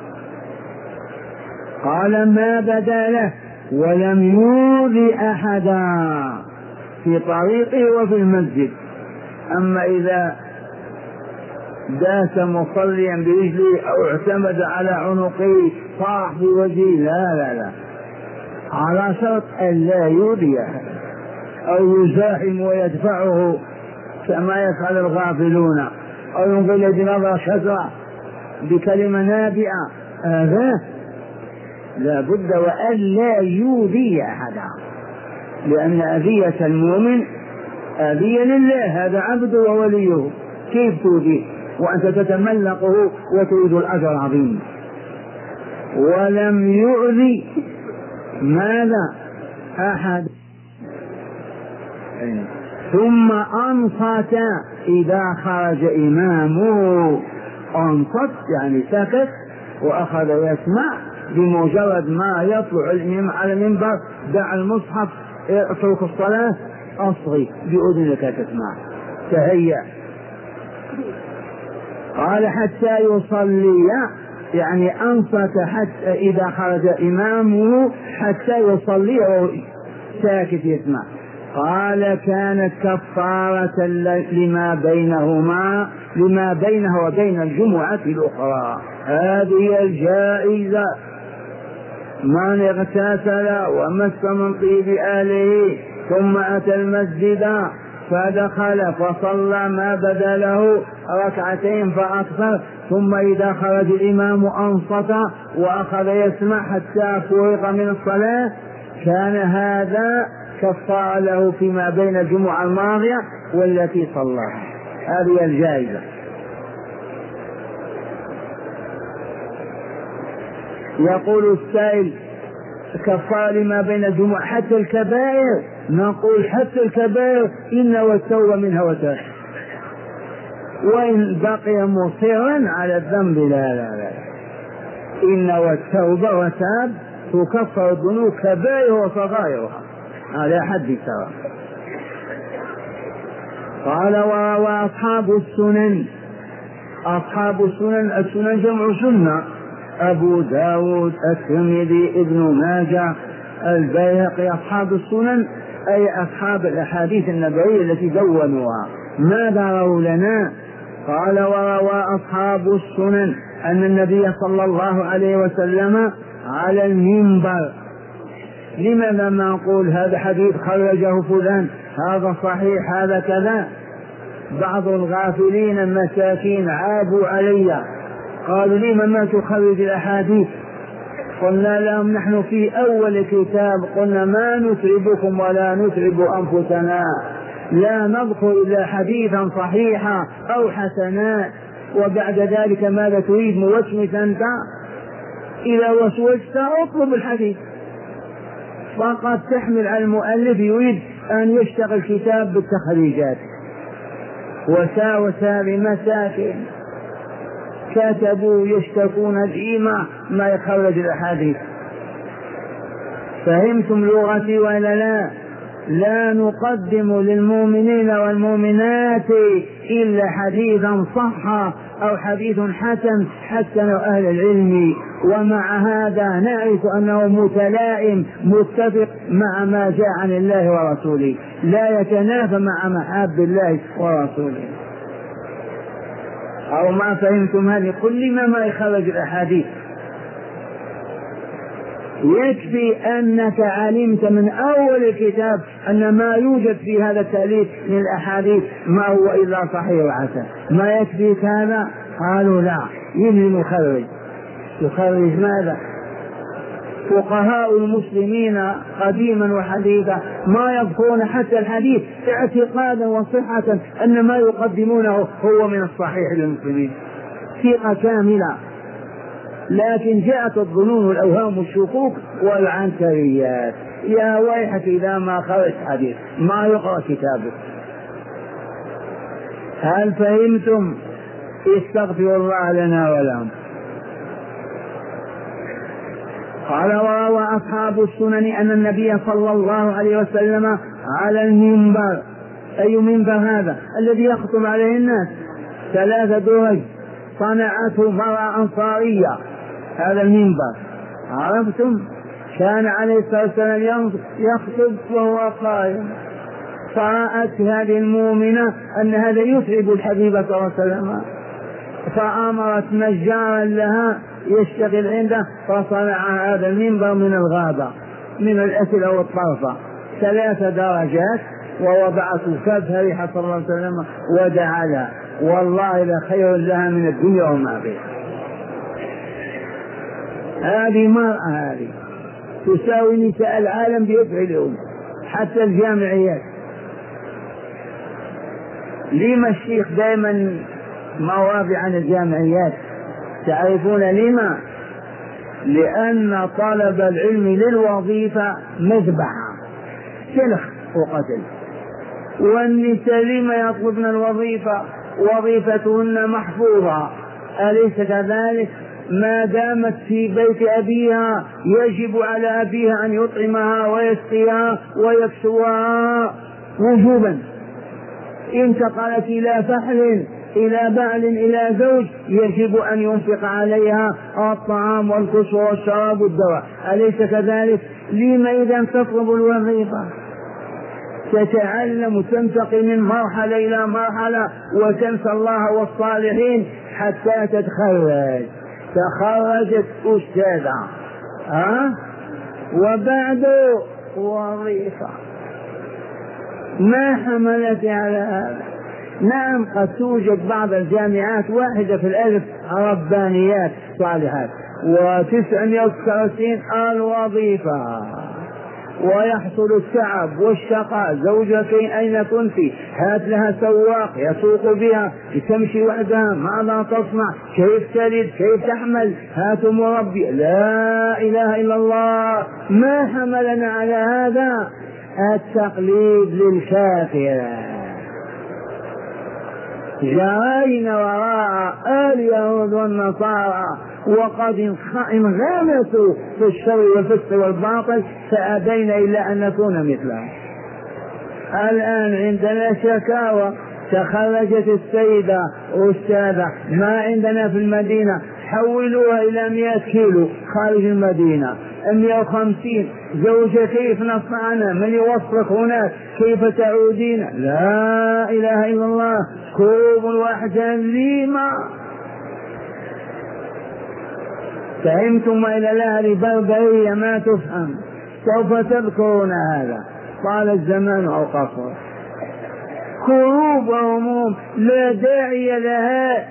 Speaker 4: قال ما بدا له ولم يؤذي أحدا في طريقه وفي المسجد. أما إذا داس مصليا برجله أو اعتمد على عنقه صاح في وجهه لا لا لا، على شرط أن لا يؤذي أحدا أو يزاحم ويدفعه كما يفعل الغافلون أو ينقل بنظرة شجرة بكلمة نابئة، هذا لا بد وأن لا يؤذي أحدا، لأن أذية المؤمن أذية لله، هذا عبده ووليه، كيف تؤذيه وأنت تتملقه وتريد الأجر العظيم؟ ولم يؤذي ماذا أحد. ثم أنصت إذا خرج إمامه، أنصت يعني سكت وأخذ يسمع. بمجرد ما يطلع الإمام على المنبر دع المصحف اترك الصلاة أصغي بأذنك تسمع تهيأ. قال حتى يصلي يعني أنصت حتى إذا خرج إمامه حتى يصلي وهو ساكت يسمع. قال كانت كفارة لما بينهما لما بينه وبين الجمعة الأخرى. هذه الجائزة. من اغتسل ومس من طيب أهله ثم أتى المسجد فدخل فصلى ما بدا له ركعتين فأكثر، ثم إذا خرج الإمام أنصت وأخذ يسمع حتى فرغ من الصلاة، كان هذا كفار له فيما بين الجمعة الماضية والتي صلاها. هذه الجائزة. يقول السائل كفار ما بين الجمعة حتى الكبائر؟ نقول حتى الكبائر إن والتوبة منها وتاب. وإن بقي مصرا على الذنب لا لا لا إن والتوبة وتاب تكفر الذنوب كبائرها وصغائرها على حد سواء. قال وأصحاب السنن، أصحاب السنن، السنن جمع سنة، أبو داود، الترمذي، ابن ماجه، البيهقي، أصحاب السنن أي أصحاب الأحاديث النبوية التي دونوها. ماذا رووا لنا؟ قال وروى أصحاب السنن أن النبي صلى الله عليه وسلم على المنبر. لماذا ما نقول هذا حديث خرجه فلان، هذا صحيح، هذا كذا؟ بعض الغافلين المساكين عابوا علي قالوا لي ما تخرج الأحاديث؟ قلنا لهم نحن في أول كتاب قلنا ما نتعبكم ولا نتعب أنفسنا، لا نذكر إلا حديثا صحيحا أو حسنا، وبعد ذلك ماذا تريد؟ موسوس أنت؟ إذا وسوست اطلب الحديث. فقد تحمل على المؤلف يريد أن يشتغل كتاب بالتخريجات، وساوس بمساكين كتبوا يشتكون الإيماء ما يخرج الأحاديث. فهمتم لغتي ولا لا؟ لا نقدم للمؤمنين والمؤمنات إلا حديثا صح أو حديث حسن حسن أهل العلم، ومع هذا نعرف أنه متلائم متفق مع ما جاء عن الله ورسوله، لا يتنافى مع محاب الله ورسوله. أو ما فهمتم هذه؟ كل ما ما يخرج الأحاديث. يكفي أنك علمت من أول الكتاب أن ما يوجد في هذا التأليف من الأحاديث ما هو إلا صحيح وحسن. ما يكفيك هذا؟ قالوا لا، يلزم يخرج. يخرج ماذا؟ فقهاء المسلمين قديما وحديثا ما يذكرون حتى الحديث اعتقادا وصحة أن ما يقدمونه هو من الصحيح للمسلمين، ثقة كاملة. لكن جاءت الظنون والأوهام والشكوك والعنكريات. يا ويحك إذا ما خرج حديث ما يقرأ كتابه. هل فهمتم؟ استغفر الله لنا ولهم. قال وروى أصحاب السنن أن النبي صلى الله عليه وسلم على المنبر. أي منبر هذا؟ الذي يخطب عليه الناس، ثلاثة درج صنعته مرأة أنصارية. هذا المنبر عرفتم؟ كان عليه الصلاة والسلام يخطب وهو قائم، فرأت هذه المؤمنة أن هذا يتعب الحبيب صلى الله عليه وسلم، فأمرت نجارا لها يشتغل عنده فصنع هذا المنبر من الغابة من الأسل والطرفة، ثلاث درجات، ووضعته كفها ريحة صلى الله عليه وسلم ودعا لها، والله لخير لها من الدنيا وما فيها. هذه مرأة هذه تساوي نساء العالم بأفعالهم حتى الجامعيات. لما الشيخ دائما مواضع عن الجامعيات؟ تعرفون لما؟ لأن طلب العلم للوظيفة مذبحة، سلخ وقتل. والنساء لما يطلبن الوظيفة؟ وظيفتهن محفوظة، أليس كذلك؟ ما دامت في بيت أبيها يجب على أبيها أن يطعمها ويسقيها ويكسوها وجوبا. انتقلت إلى فحل إلى بعل إلى زوج يجب أن ينفق عليها الطعام والكسوة والشراب والدواء، أليس كذلك؟ لما إذا تطلب الوظيفة؟ تتعلم وتنتقل من مرحلة إلى مرحلة وتنسى الله والصالحين حتى تتخرج. تخرجت أستاذة ها وبعد وظيفة. ما حملت على هذا؟ نعم قد توجد بعض الجامعات واحدة في الألف ربانيات صالحات، وتسعمائة وثلاثين الوظيفة، ويحصل التعب والشقاء. زوجك أين كنت؟ هات لها سواق يسوق بها، تمشي وحدها، ماذا تصنع؟ كيف تلد؟ كيف تحمل؟ هات مربي. لا إله إلا الله. ما حملنا على هذا؟ التقليد للكافر. جرين وراء اليهود والنصارى وقد انغمسوا في الشر والفسق والباطل فأبينا إلا أن نكون مثلهم. الآن عندنا شكاوى، تخرجت السيدة أستاذة ما عندنا في المدينة حولوها إلى مئة كيلو خارج المدينة، مئة وخمسين زوجة كيف نصنعنا؟ من يوصلك هناك؟ كيف تعودين؟ لا إله إلا الله، كوب واحد ليما. فهمتم إلى الأهل بربرية ما تفهم، سوف تذكرون هذا طال الزمان أو قصر. كروب وهموم لا داعي لها.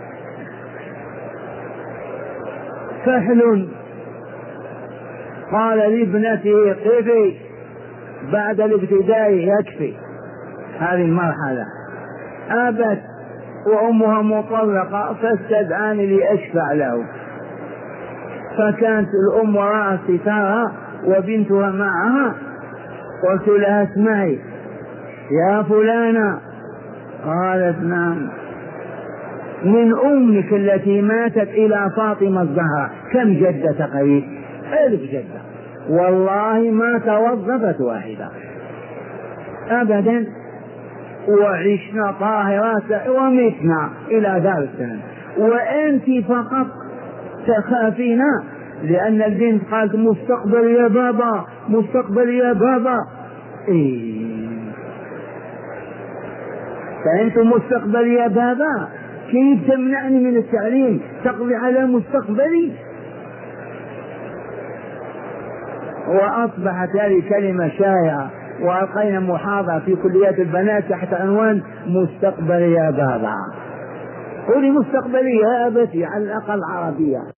Speaker 4: فحل قال لابنته قفي بعد الابتداء يكفي هذه المرحلة، أبت وأمها مطلقة فاستدعاني لأشفع له. فكانت الأم وراء ستارها وبنتها معها، قلت لها اسمعي يا فلانة، قالت نعم، من أمك التي ماتت إلى فاطمة الزهراء كم جدة تقريب؟ ألف جدة، والله ما توظفت واحدة أبدا، وعشنا طاهرات ومتنا إلى دار السلام، وأنت فقط تخافين لأن البنت قالت مستقبل يا بابا مستقبل يا بابا. إيه فأنت مستقبل يا بابا، كيف تمنعني من التعليم؟ تقضي على مستقبلي. وأصبحت هذه كلمة شائعة، وألقينا محاضرة في كليات البنات تحت عنوان مستقبل يا بابا. قولي مستقبلي يا أبتي على الأقل عربية.